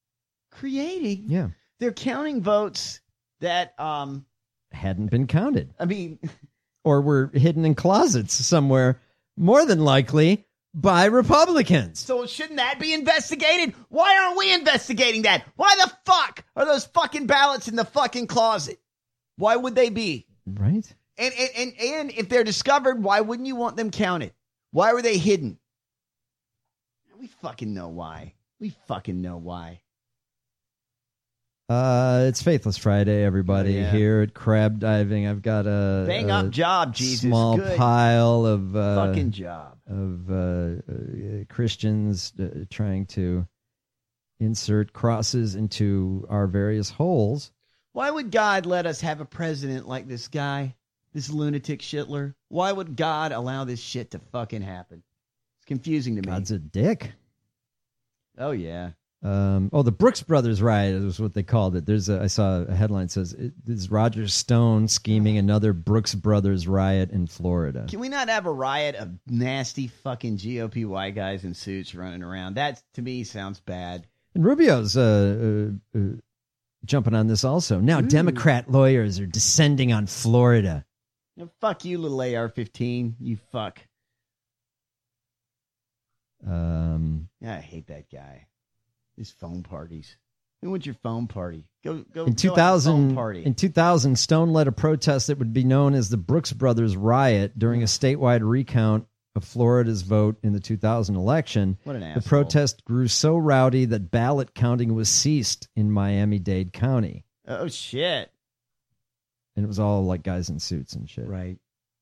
Yeah. They're counting votes that hadn't been counted. I mean... or were hidden in closets somewhere more than likely by Republicans. So shouldn't that be investigated? Why aren't we investigating that? Why the fuck are those fucking ballots in the fucking closet? Why would they be? Right. And if they're discovered, why wouldn't you want them counted? Why were they hidden? We fucking know why. We fucking know why. It's Faithless Friday, everybody. Here at Crab Diving. I've got a bang up job, Jesus. Small Good. pile of Fucking job of Christians trying to insert crosses into our various holes. Why would God let us have a president like this guy, this lunatic Shitler? Why would God allow this shit to fucking happen? It's confusing to me. God's a dick. Oh yeah. The Brooks Brothers riot is what they called it. I saw a headline that says, is Roger Stone scheming another Brooks Brothers riot in Florida? Can we not have a riot of nasty fucking GOP white guys in suits running around? That, to me, sounds bad. And Rubio's jumping on this also. Now, Democrat lawyers are descending on Florida. Now, fuck you, little AR-15, you fuck. Yeah, I hate that guy. His phone parties. Who wants your phone party? Go. In 2000, Stone led a protest that would be known as the Brooks Brothers riot during a statewide recount of Florida's vote in the 2000 election. What an asshole. The protest grew so rowdy that ballot counting was ceased in Miami-Dade County. Oh, shit. And it was all like guys in suits and shit. Right.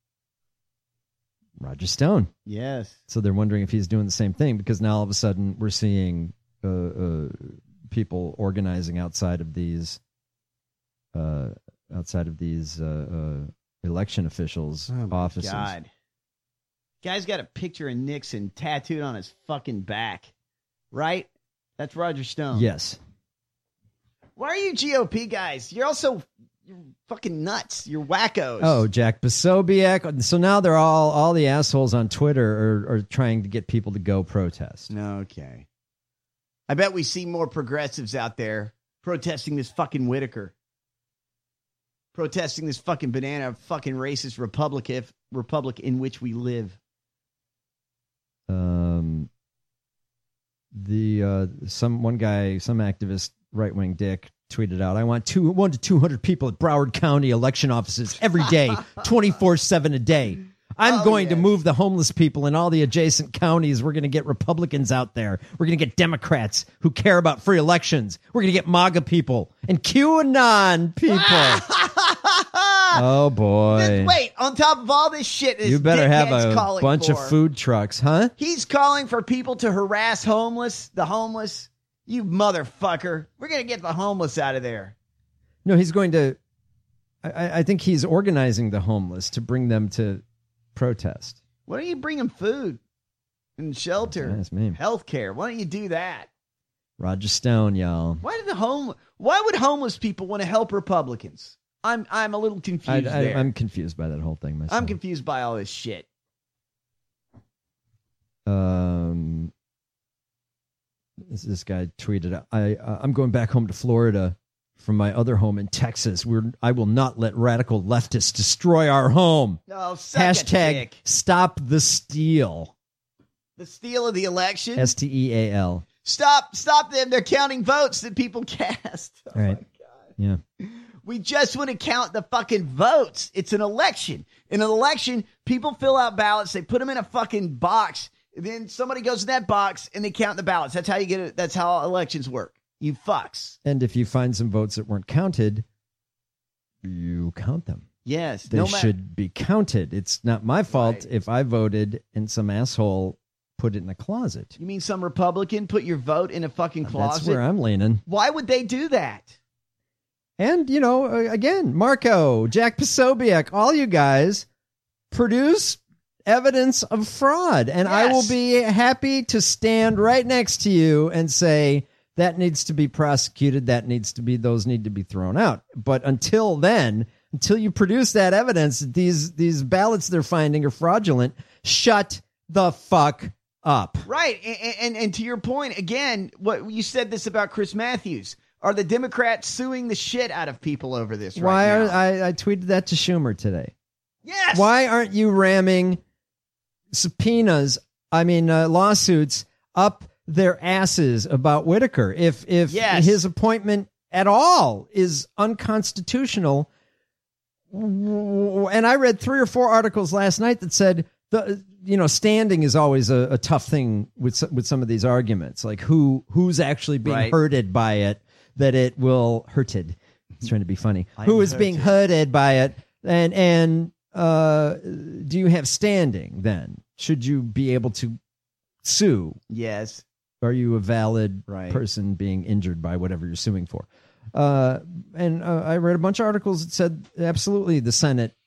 Roger Stone. Yes. So they're wondering if he's doing the same thing, because now all of a sudden we're seeing people organizing outside of these election officials' offices. God. Guy's got a picture of Nixon tattooed on his fucking back. Right? That's Roger Stone. Yes. Why are you GOP guys? You're fucking nuts. You're wackos. Oh, Jack Posobiec. So now they're all the assholes on Twitter are trying to get people to go protest. Okay. I bet we see more progressives out there protesting this fucking Whitaker. Protesting this fucking banana fucking racist republic in which we live. Some activist, right-wing dick, tweeted out, I want 1 to 200 people at Broward County election offices every day, 24/7 a day. I'm going to move the homeless people in all the adjacent counties. We're going to get Republicans out there. We're going to get Democrats who care about free elections. We're going to get MAGA people and QAnon people. Oh, boy. Wait, on top of all this shit, you better have a bunch of food trucks, huh? He's calling for people to harass the homeless. You motherfucker. We're going to get the homeless out of there. No, he's going to... I think he's organizing the homeless to bring them to protest. Why don't you bring them food and shelter, health care? Why don't you do that? Roger Stone, y'all. Why would homeless people want to help Republicans? I'm a little confused there. I'm confused by that whole thing myself. I'm confused by all this shit. This guy tweeted, I'm going back home to Florida from my other home in Texas. I will not let radical leftists destroy our home. No, hashtag stop the steal. The steal of the election? STEAL. Stop them. They're counting votes that people cast. All right. Yeah. We just want to count the fucking votes. It's an election. In an election, people fill out ballots. They put them in a fucking box. And then somebody goes in that box and they count the ballots. That's how you get it. That's how elections work. You fucks. And if you find some votes that weren't counted, you count them. Yes. They should be counted. It's not my fault if I voted and some asshole put it in a closet. You mean some Republican put your vote in a fucking closet? That's where I'm leaning. Why would they do that? And, again, Marco, Jack Posobiec, all you guys produce evidence of fraud. And I will be happy to stand right next to you and say that needs to be prosecuted. Those need to be thrown out. But until then, until you produce that evidence, these ballots they're finding are fraudulent, shut the fuck up. Right. And to your point, again, what you said this about Chris Matthews. Are the Democrats suing the shit out of people over this right now? I tweeted that to Schumer today. Yes. Why aren't you ramming lawsuits up their asses about Whitaker. If his appointment at all is unconstitutional, and I read 3 or 4 articles last night that said standing is always a tough thing with some of these arguments, like who's actually being hurted by it, that it will hurted. It's trying to be funny. Who is being hurted by it, and do you have standing then? Should you be able to sue? Yes. Are you a valid person being injured by whatever you're suing for? I read a bunch of articles that said absolutely the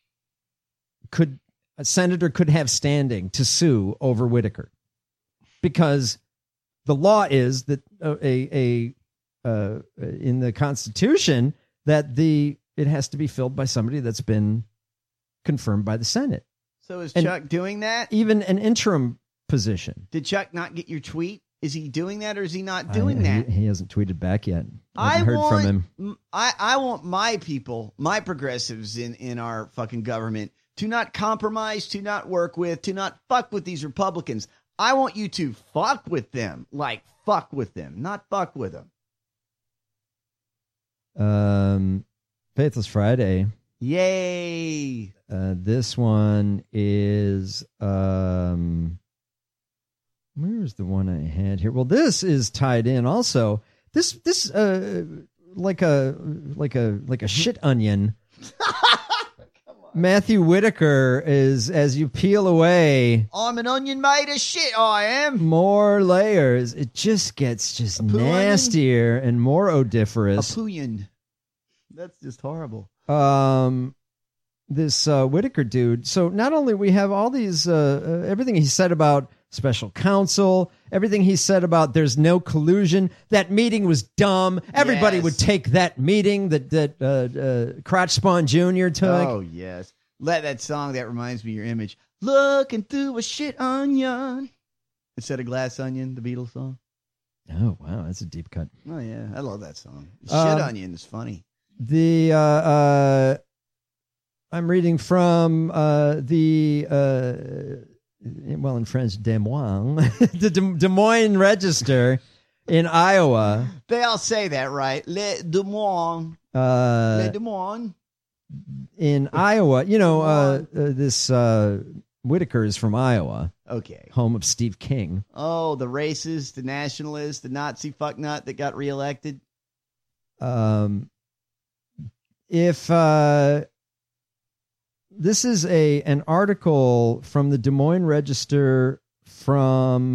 senator could have standing to sue over Whitaker, because the law is that in the Constitution that it has to be filled by somebody that's been confirmed by the Senate. So is Chuck doing that? Even an interim position. Did Chuck not get your tweet? Is he doing that, or is he not doing that? He hasn't tweeted back yet. I haven't heard from him. I want my people, my progressives in our fucking government, to not compromise, to not work with, to not fuck with these Republicans. I want you to fuck with them, like fuck with them, not fuck with them. Faithless Friday. Yay. This one is where's the one I had here? Well, this is tied in also. This like a shit onion. Matthew Whitaker is, as you peel away, I'm an onion made of shit, I am. More layers. It just gets nastier and more odiferous. A pooyin. That's just horrible. This Whitaker dude. So not only we have all these, everything he said about special counsel, everything he said about there's no collusion. That meeting was dumb. Everybody would take that meeting that Crotch Spawn Jr. took. Oh, yes. Let that song, that reminds me of your image. Looking through a shit onion. Instead of Glass Onion, the Beatles song. Oh, wow. That's a deep cut. Oh, yeah. I love that song. Shit onion is funny. I'm reading from in French, Des Moines, the Des Moines Register in Iowa. They all say that, right? Les Des Moines. Les Des Moines. In Iowa, this Whitaker is from Iowa. Okay. Home of Steve King. Oh, the racist, the nationalist, the Nazi fucknut that got reelected. This is an article from the Des Moines Register from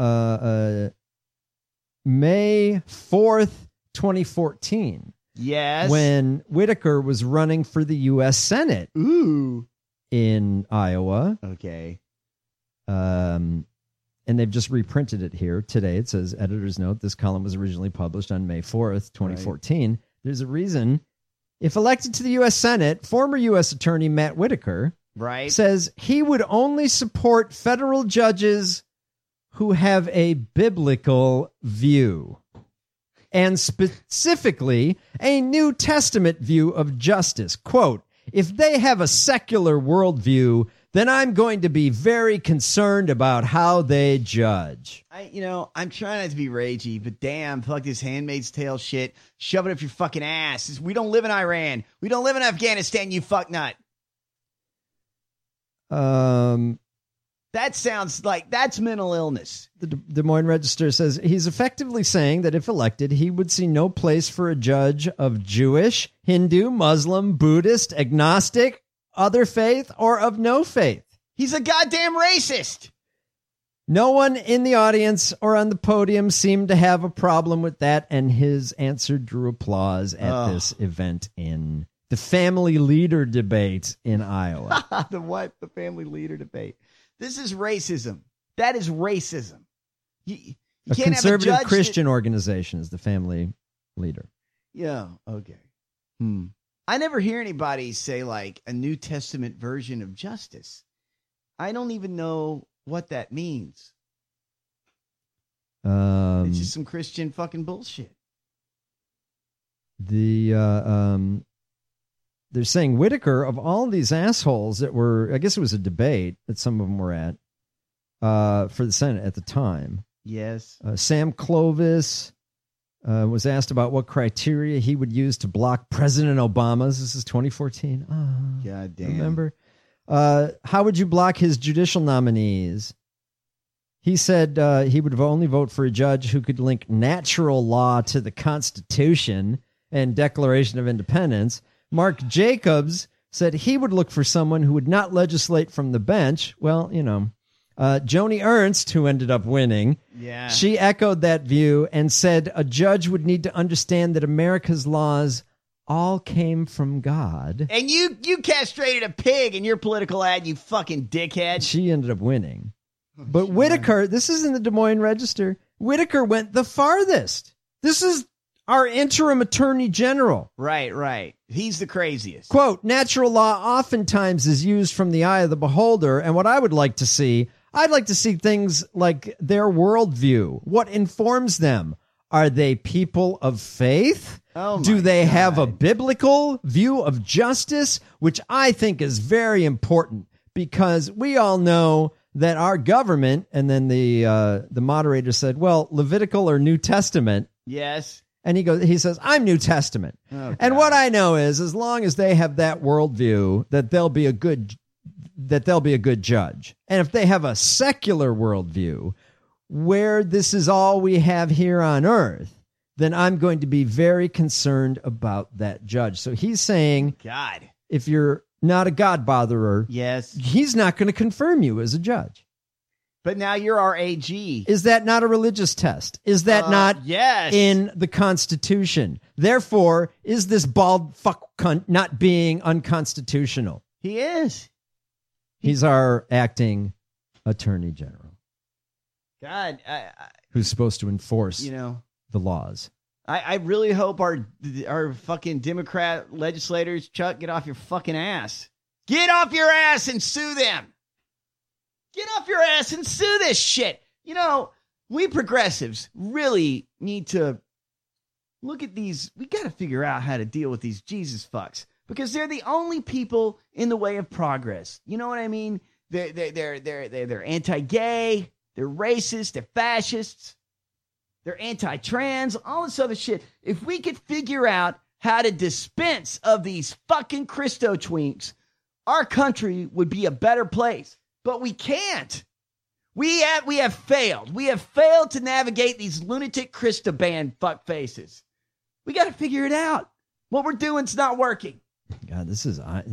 May 4th, 2014. Yes. When Whitaker was running for the U.S. Senate. Ooh. In Iowa. Okay. And they've just reprinted it here today. It says, editor's note, this column was originally published on May 4th, 2014. Right. There's a reason. If elected to the U.S. Senate, former U.S. Attorney Matt Whitaker says he would only support federal judges who have a biblical view, and specifically a New Testament view of justice. Quote, if they have a secular worldview, then I'm going to be very concerned about how they judge. I'm trying not to be ragey, but damn, fuck this Handmaid's Tale shit. Shove it up your fucking ass. We don't live in Iran. We don't live in Afghanistan, you fucknut. That sounds like that's mental illness. The Des Moines Register says he's effectively saying that if elected, he would see no place for a judge of Jewish, Hindu, Muslim, Buddhist, agnostic, other faith, or of no faith. He's a goddamn racist. No one in the audience or on the podium seemed to have a problem with that, and his answer drew applause at this event in the family leader debate in Iowa. The family leader debate. This is racism. That is racism. You a can't conservative have a judge Christian organization is the family leader. Yeah, okay. I never hear anybody say like a New Testament version of justice. I don't even know what that means. It's just some Christian fucking bullshit. They're saying Whitaker, of all these assholes that were, I guess it was a debate that some of them were at, for the Senate at the time. Yes. Sam Clovis was asked about what criteria he would use to block President Obama's. This is 2014. Oh, God damn. Remember? How would you block his judicial nominees? He said he would only vote for a judge who could link natural law to the Constitution and Declaration of Independence. Mark Jacobs said he would look for someone who would not legislate from the bench. Well, you know, Joni Ernst, who ended up winning, she echoed that view and said a judge would need to understand that America's laws all came from God. And you castrated a pig in your political ad, you fucking dickhead. She ended up winning. But Whitaker, this is in the Des Moines Register, Whitaker went the farthest. This is our interim attorney general. Right. He's the craziest. Quote, natural law oftentimes is used from the eye of the beholder. And what I would like to see, I'd like to see things like their worldview. What informs them? Are they people of faith? Do they have a biblical view of justice? Which I think is very important because we all know that our government, and then the moderator said, well, Levitical or New Testament. Yes. And he says, I'm New Testament. Oh, and what I know is as long as they have that worldview, that they'll be a good judge. And if they have a secular worldview where this is all we have here on earth, then I'm going to be very concerned about that judge. So he's saying, God, if you're not a God botherer, yes, he's not going to confirm you as a judge. But now you're our AG. Is that not a religious test? Is that not in the Constitution? Therefore, is this bald fuck cunt not being unconstitutional? He is. He's our acting attorney general. God. Who's supposed to enforce the laws. I really hope our fucking Democrat legislators, Chuck, get off your fucking ass. Get off your ass and sue them. Get off your ass and sue this shit. You know, we progressives really need to look at these. We got to figure out how to deal with these Jesus fucks because they're the only people in the way of progress. You know what I mean? They're anti-gay. They're racist. They're fascists. They're anti-trans. All this other shit. If we could figure out how to dispense of these fucking Christo twinks, our country would be a better place. But we can't. We have failed. We have failed to navigate these lunatic Christaband fuck faces. We got to figure it out. What we're doing's not working. God, this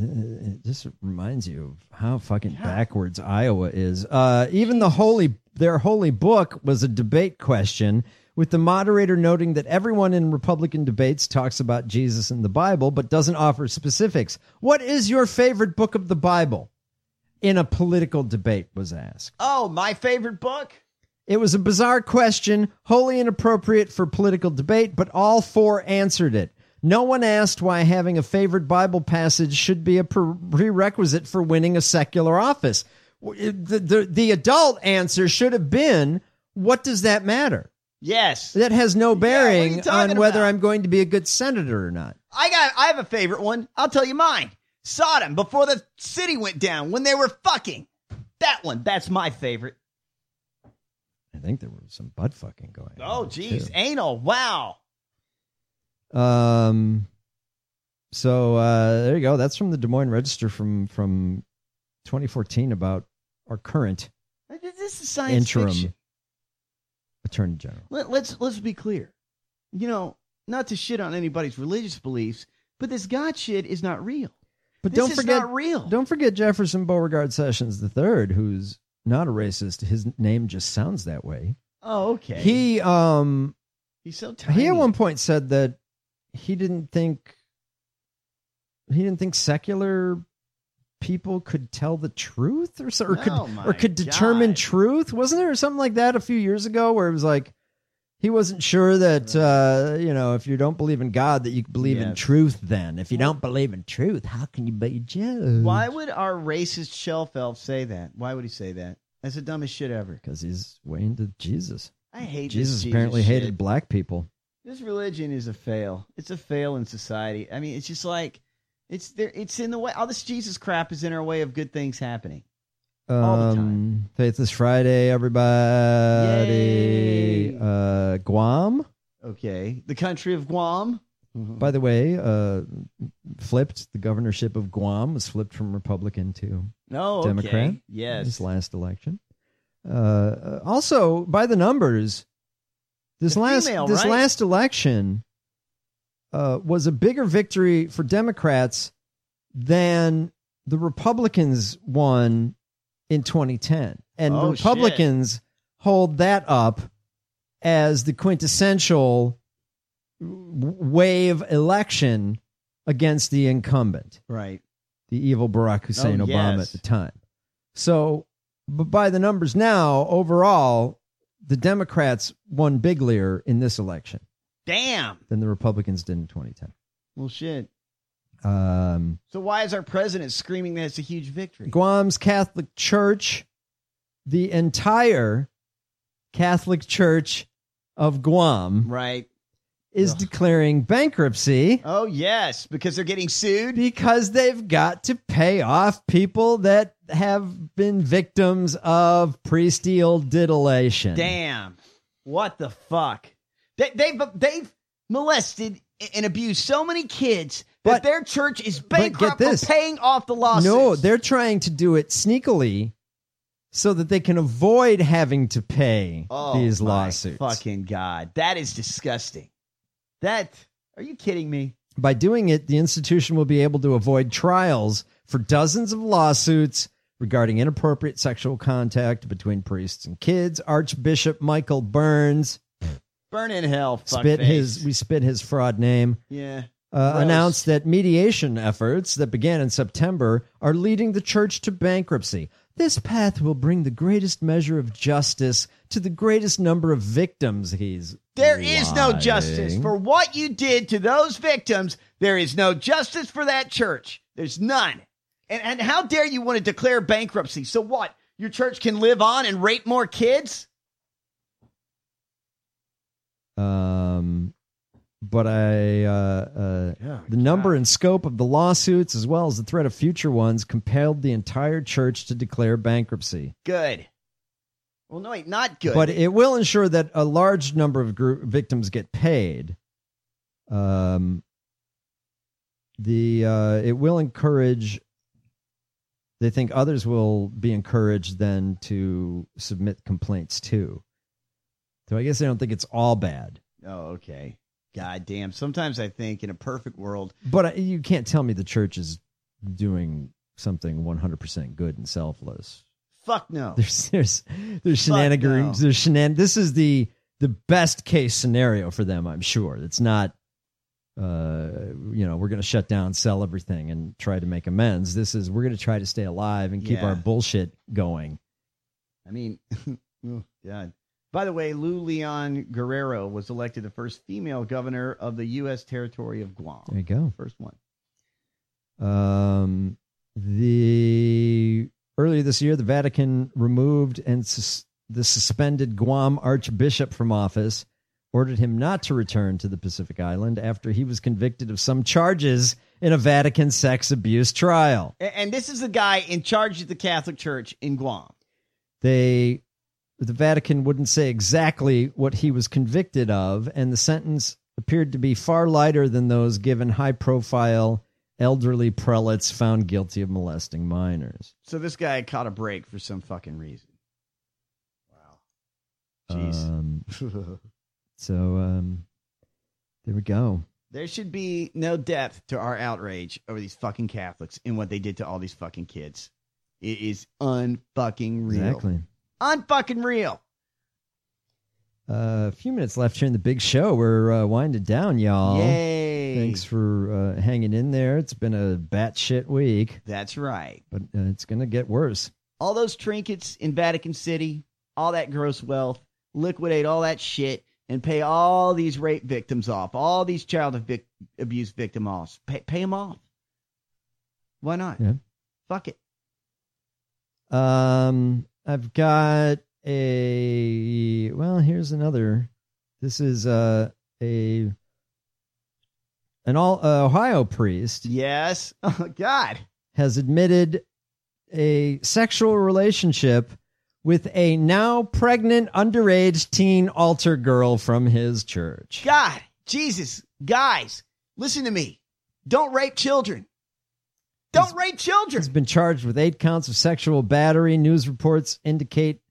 reminds you of how fucking backwards Iowa is. Even their holy book was a debate question, with the moderator noting that everyone in Republican debates talks about Jesus in the Bible, but doesn't offer specifics. What is your favorite book of the Bible? In a political debate was asked. Oh, my favorite book? It was a bizarre question, wholly inappropriate for political debate, but all four answered it. No one asked why having a favorite Bible passage should be a prerequisite for winning a secular office. The adult answer should have been, what does that matter? Yes. That has no bearing on whether I'm going to be a good senator or not. I have a favorite one. I'll tell you mine. Sodom, before the city went down, when they were fucking. That one, that's my favorite. I think there was some butt fucking going on. Oh, geez. Anal. Wow. So there you go. That's from the Des Moines Register from 2014 about our current this is science interim fiction. Attorney General. Let's be clear. You know, not to shit on anybody's religious beliefs, but this God shit is not real. But this is not real. Don't forget Jefferson Beauregard Sessions III, who's not a racist. His name just sounds that way. Oh, okay. He's so tiny. He at one point said that he didn't think secular people could tell the truth or could determine truth. Wasn't there something like that a few years ago where it was like he wasn't sure that if you don't believe in God that you believe in truth. Then if you don't believe in truth, how can you be a judge? Why would our racist shelf elf say that? Why would he say that? That's the dumbest shit ever. Because he's way into Jesus. I hate Jesus. this Apparently Jesus hated shit. black people. This religion is a fail. It's a fail in society. I mean, it's just like it's there. It's in the way. All this Jesus crap is in our way of good things happening. All the time. Faithless Friday, everybody. Guam. Okay. The country of Guam. By the way, flipped. The governorship of Guam was flipped from Republican to Democrat. Yes. This last election. Also, by the numbers, this last election was a bigger victory for Democrats than the Republicans won in 2010. And the Republicans hold that up as the quintessential wave election against the incumbent. Right. The evil Barack Hussein Obama at the time. So, but by the numbers now, overall, the Democrats won bigger in this election. Damn. Than the Republicans did in 2010. Well, shit. So why is our president screaming that it's a huge victory? Guam's Catholic Church, the entire Catholic Church of Guam, right, is declaring bankruptcy. Oh, yes, because they're getting sued? Because they've got to pay off people that have been victims of priesteel titillation. Damn. What the fuck? They've molested and abused so many kids that their church is bankrupt for paying off the lawsuits. No, they're trying to do it sneakily so that they can avoid having to pay these lawsuits. Fucking God. That is disgusting. Are you kidding me? By doing it, the institution will be able to avoid trials for dozens of lawsuits regarding inappropriate sexual contact between priests and kids. Archbishop Michael Burns, burn in hell, we spit his fraud name. Yeah. Announced that mediation efforts that began in September are leading the church to bankruptcy. This path will bring the greatest measure of justice to the greatest number of victims. There is no justice for what you did to those victims. There is no justice for that church. There's none. And how dare you want to declare bankruptcy? So what? Your church can live on and rape more kids? But the number and scope of the lawsuits, as well as the threat of future ones, compelled the entire church to declare bankruptcy. Good. Well, no, wait, not good. But it will ensure that a large number of victims get paid. It will encourage. They think others will be encouraged then to submit complaints too. So I guess they don't think it's all bad. Oh, okay. God damn. Sometimes I think in a perfect world. But you can't tell me the church is doing something 100% good and selfless. Fuck no. There's shenanigans. No. There's This is the best case scenario for them, I'm sure. It's not, we're going to shut down, sell everything, and try to make amends. This is, we're going to try to stay alive and keep our bullshit going. I mean, oh, God. By the way, Lou Leon Guerrero was elected the first female governor of the U.S. territory of Guam. There you go. First one. Earlier this year, the Vatican removed the suspended Guam Archbishop from office, ordered him not to return to the Pacific Island after he was convicted of some charges in a Vatican sex abuse trial. And this is the guy in charge of the Catholic Church in Guam. The Vatican wouldn't say exactly what he was convicted of, and the sentence appeared to be far lighter than those given high-profile elderly prelates found guilty of molesting minors. So this guy caught a break for some fucking reason. Wow. Jeez. There we go. There should be no depth to our outrage over these fucking Catholics and what they did to all these fucking kids. It is unfucking real. Exactly. Unfucking real. A few minutes left here in the big show. We're winding down, y'all. Yay. Thanks for hanging in there. It's been a batshit week. That's right. But it's going to get worse. All those trinkets in Vatican City, all that gross wealth, liquidate all that shit, and pay all these rape victims off, all these child abuse victims off. Pay them off. Why not? Yeah. Fuck it. I've got here's another. This is an Ohio priest. Yes. Oh, God. Has admitted a sexual relationship with a now pregnant underage teen altar girl from his church. God, Jesus, guys, listen to me. Don't rape children. Don't rape children. He's been charged with 8 counts of sexual battery. News reports indicate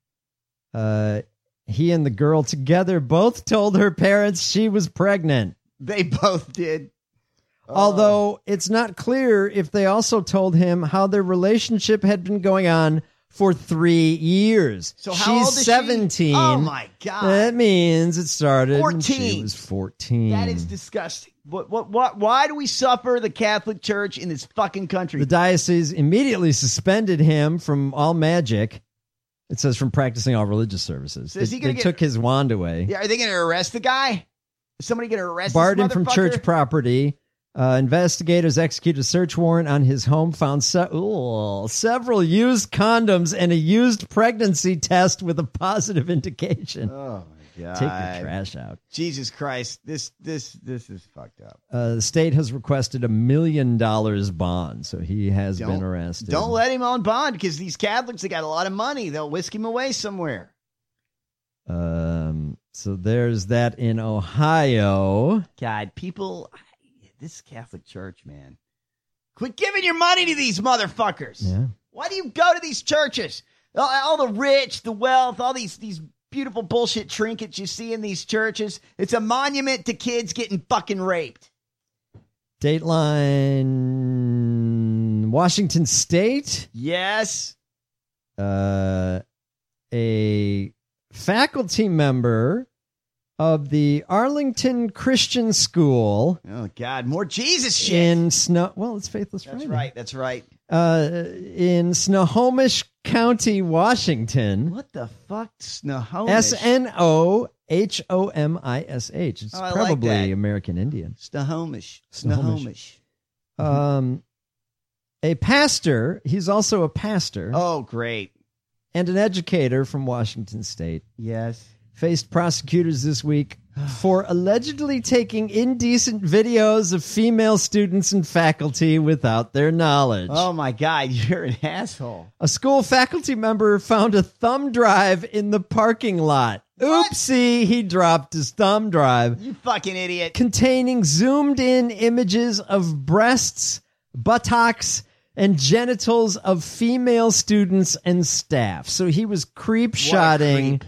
he and the girl together both told her parents she was pregnant. They both did. Although it's not clear if they also told him how their relationship had been going on for 3 years. So how old is she? 17. Oh, my God. That means it started 14. when she was 14. That is disgusting. Why do we suffer the Catholic Church in this fucking country? The diocese immediately suspended him from all magic. It says from practicing all religious services. So is he gonna they took his wand away. Yeah, are they going to arrest the guy? Is somebody going to arrest Barred this him from motherfucker? church property. Investigators executed a search warrant on his home, found several used condoms and a used pregnancy test with a positive indication. Oh my God. Take your trash out. Jesus Christ. This is fucked up. The state has requested $1 million bond, so he has been arrested. Don't let him on bond because these Catholics, they got a lot of money. They'll whisk him away somewhere. So there's that in Ohio. God, people, this Catholic Church, man. Quit giving your money to these motherfuckers. Yeah. Why do you go to these churches? All the rich, the wealth, all these beautiful bullshit trinkets you see in these churches. It's a monument to kids getting fucking raped. Dateline, Washington State. Yes. A faculty member of the Arlington Christian School. Oh, God. More Jesus shit. It's Faithless Friday. That's right. In Snohomish County, Washington. What the fuck? Snohomish? Snohomish. It's I like probably that. American Indian. Snohomish. A pastor. He's also a pastor. Oh, great. And an educator from Washington State. Yes. Faced prosecutors this week for allegedly taking indecent videos of female students and faculty without their knowledge. Oh, my God. You're an asshole. A school faculty member found a thumb drive in the parking lot. What? Oopsie, he dropped his thumb drive. You fucking idiot. Containing zoomed-in images of breasts, buttocks, and genitals of female students and staff. So he was creep-shotting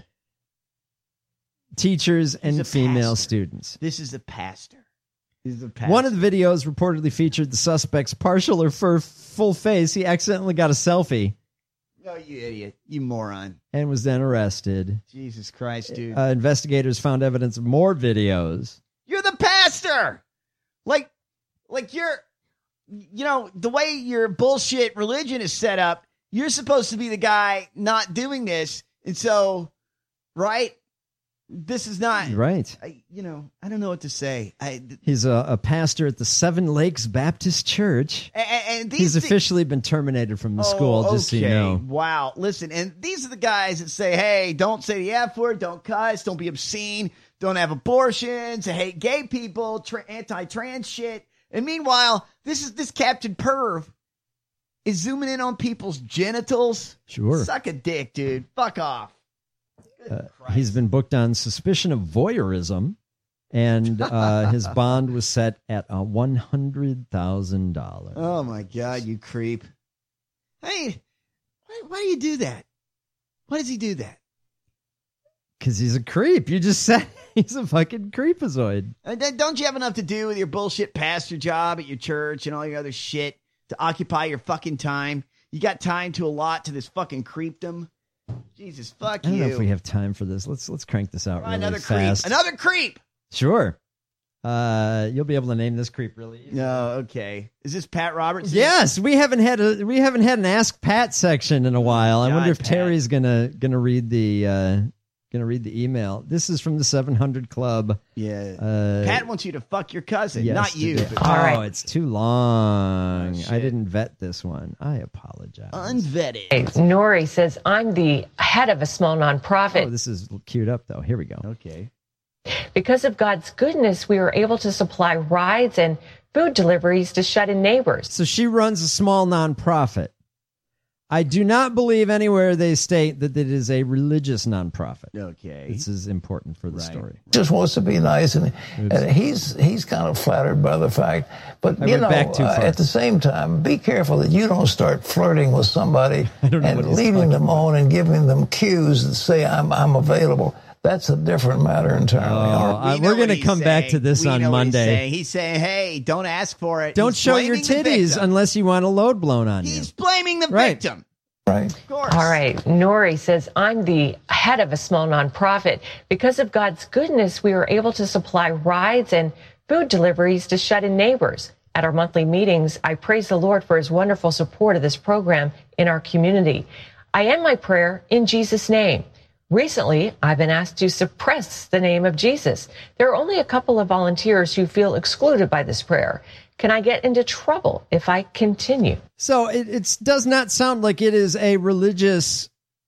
teachers and female students. This is a pastor. One of the videos reportedly featured the suspect's partial or full face. He accidentally got a selfie. Oh, you idiot. You moron. And was then arrested. Jesus Christ, dude. Investigators found evidence of more videos. You're the pastor! Like you're... You know, the way your bullshit religion is set up, you're supposed to be the guy not doing this. And so, right? This is not... Right. I don't know what to say. He's a pastor at the Seven Lakes Baptist Church. And he's officially been terminated from the school, just so you know. Wow. Listen, and these are the guys that say, hey, don't say the F word, don't cuss, don't be obscene, don't have abortions, hate gay people, anti-trans shit. And meanwhile, this Captain Perv is zooming in on people's genitals. Sure. Suck a dick, dude. Fuck off. He's been booked on suspicion of voyeurism, and his bond was set at $100,000. Oh, my God, you creep. Hey, why do you do that? Why does he do that? Because he's a creep. You just said he's a fucking creepazoid. And don't you have enough to do with your bullshit pastor job at your church and all your other shit to occupy your fucking time? You got time to allot to this fucking creepdom? Jesus, fuck you. I don't know if we have time for this. Let's crank this out really another fast. Creep. Another creep. Sure. You'll be able to name this creep really easy. No, okay. Is this Pat Robertson? Yes, we haven't had an Ask Pat section in a while. I wonder if Pat. Terry's gonna read the email. This is from the 700 Club. Yeah. Pat wants you to fuck your cousin, yes, not you. It's too long. I didn't vet this one. I apologize. Unvetted. Nori says, I'm the head of a small nonprofit. Oh, this is queued up, though. Here we go. Okay. Because of God's goodness, we were able to supply rides and food deliveries to shut-in neighbors. So she runs a small nonprofit. I do not believe anywhere they state that it is a religious nonprofit. Okay. This is important for the story. Just wants to be nice, and he's kind of flattered by the fact. But, you know, at the same time, be careful that you don't start flirting with somebody and leading them on and giving them cues that say, I'm available. That's a different matter entirely. We're going to come back to this on Monday. He's saying, hey, don't ask for it. Don't show your titties unless you want a load blown on you. He's blaming the victim. Right. Of course. All right. Nori says, I'm the head of a small nonprofit. Because of God's goodness, we were able to supply rides and food deliveries to shut-in neighbors. At our monthly meetings, I praise the Lord for his wonderful support of this program in our community. I end my prayer in Jesus' name. Recently, I've been asked to suppress the name of Jesus. There are only a couple of volunteers who feel excluded by this prayer. Can I get into trouble if I continue? So it does not sound like it is a religious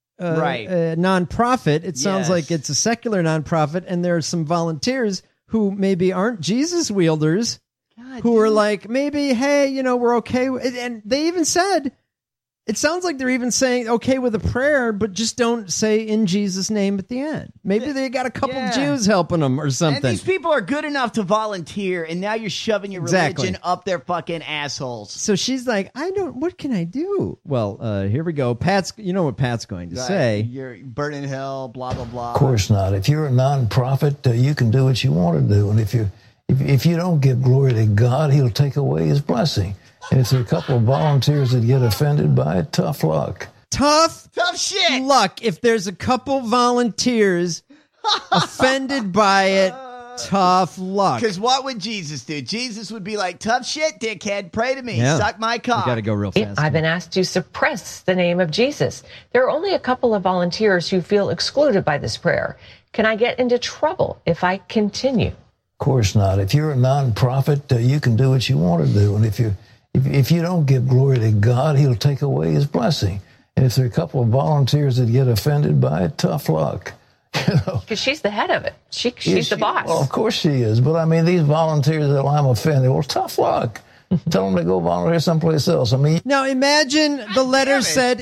nonprofit. It sounds like it's a secular nonprofit, and there are some volunteers who maybe aren't Jesus wielders who are like, maybe, hey, you know, we're okay. And they even said, it sounds like they're even saying okay with a prayer, but just don't say in Jesus' name at the end. Maybe they got a couple of Jews helping them or something. And these people are good enough to volunteer, and now you're shoving your religion up their fucking assholes. So she's like, what can I do? Well, here we go. You know what Pat's going to say. You're burning in hell, blah, blah, blah. Of course not. If you're a nonprofit, you can do what you want to do. And if you don't give glory to God, he'll take away his blessing. And if there are a couple of volunteers that get offended by it, tough luck. Tough shit. Luck. If there's a couple volunteers offended by it, tough luck. Because what would Jesus do? Jesus would be like, tough shit, dickhead. Pray to me. Suck my cock. You got to go real fast. I've been asked to suppress the name of Jesus. There are only a couple of volunteers who feel excluded by this prayer. Can I get into trouble if I continue? Of course not. If you're a nonprofit, you can do what you want to do. And if you don't give glory to God, he'll take away his blessing. And if there are a couple of volunteers that get offended by it, tough luck. Because she's the head of it. She's the boss. Well, of course she is. But, I mean, these volunteers that I'm offended, well, tough luck. Tell them to go volunteer someplace else. I mean, now imagine the letter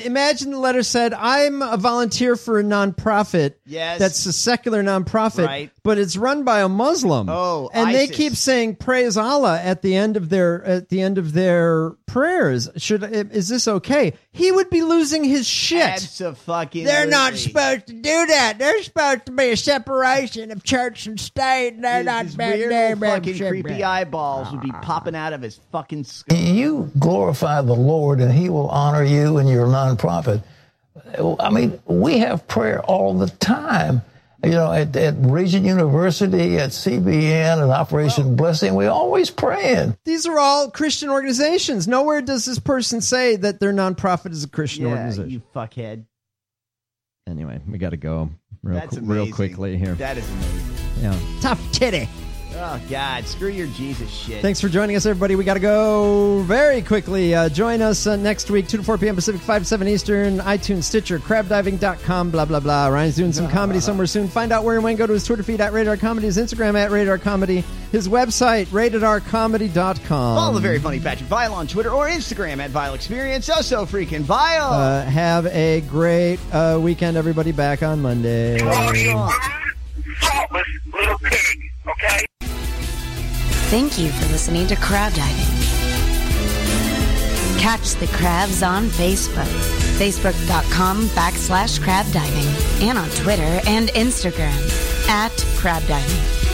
said, I'm a volunteer for a nonprofit. Yes. That's a secular nonprofit, but it's run by a Muslim. Oh, and ISIS. they keep saying praise Allah at the end of their prayers. Is this okay? He would be losing his shit. Abso-fucking-lutely. They're not supposed to do that. There's supposed to be a separation of church and state. And they're not his weird fucking creepy eyeballs would be popping out of his fucking skull. You glorify the Lord and he will honor you and your nonprofit. I mean, we have prayer all the time. You know, at Regent University, at CBN, and Operation Blessing, we always praying. These are all Christian organizations. Nowhere does this person say that their nonprofit is a Christian organization. You fuckhead. Anyway, we got to go real quickly here. That is amazing. Yeah, tough titty. Oh, God. Screw your Jesus shit. Thanks for joining us, everybody. We got to go very quickly. Join us next week, 2 to 4 p.m. Pacific, 5 to 7 Eastern, iTunes, Stitcher, crabdiving.com, blah, blah, blah. Ryan's doing some comedy somewhere soon. Find out where and when. Go to his Twitter feed at Radar Comedy, his Instagram at Radar Comedy, his website, ratedarcomedy.com. Follow the very funny Patrick Vile on Twitter or Instagram at Vile Experience. So freaking Vile. Have a great weekend, everybody. Back on Monday. Thoughtless little pig, okay? Thank you for listening to Crab Diving. Catch the crabs on Facebook, facebook.com/crabdiving, and on Twitter and Instagram @crabdiving.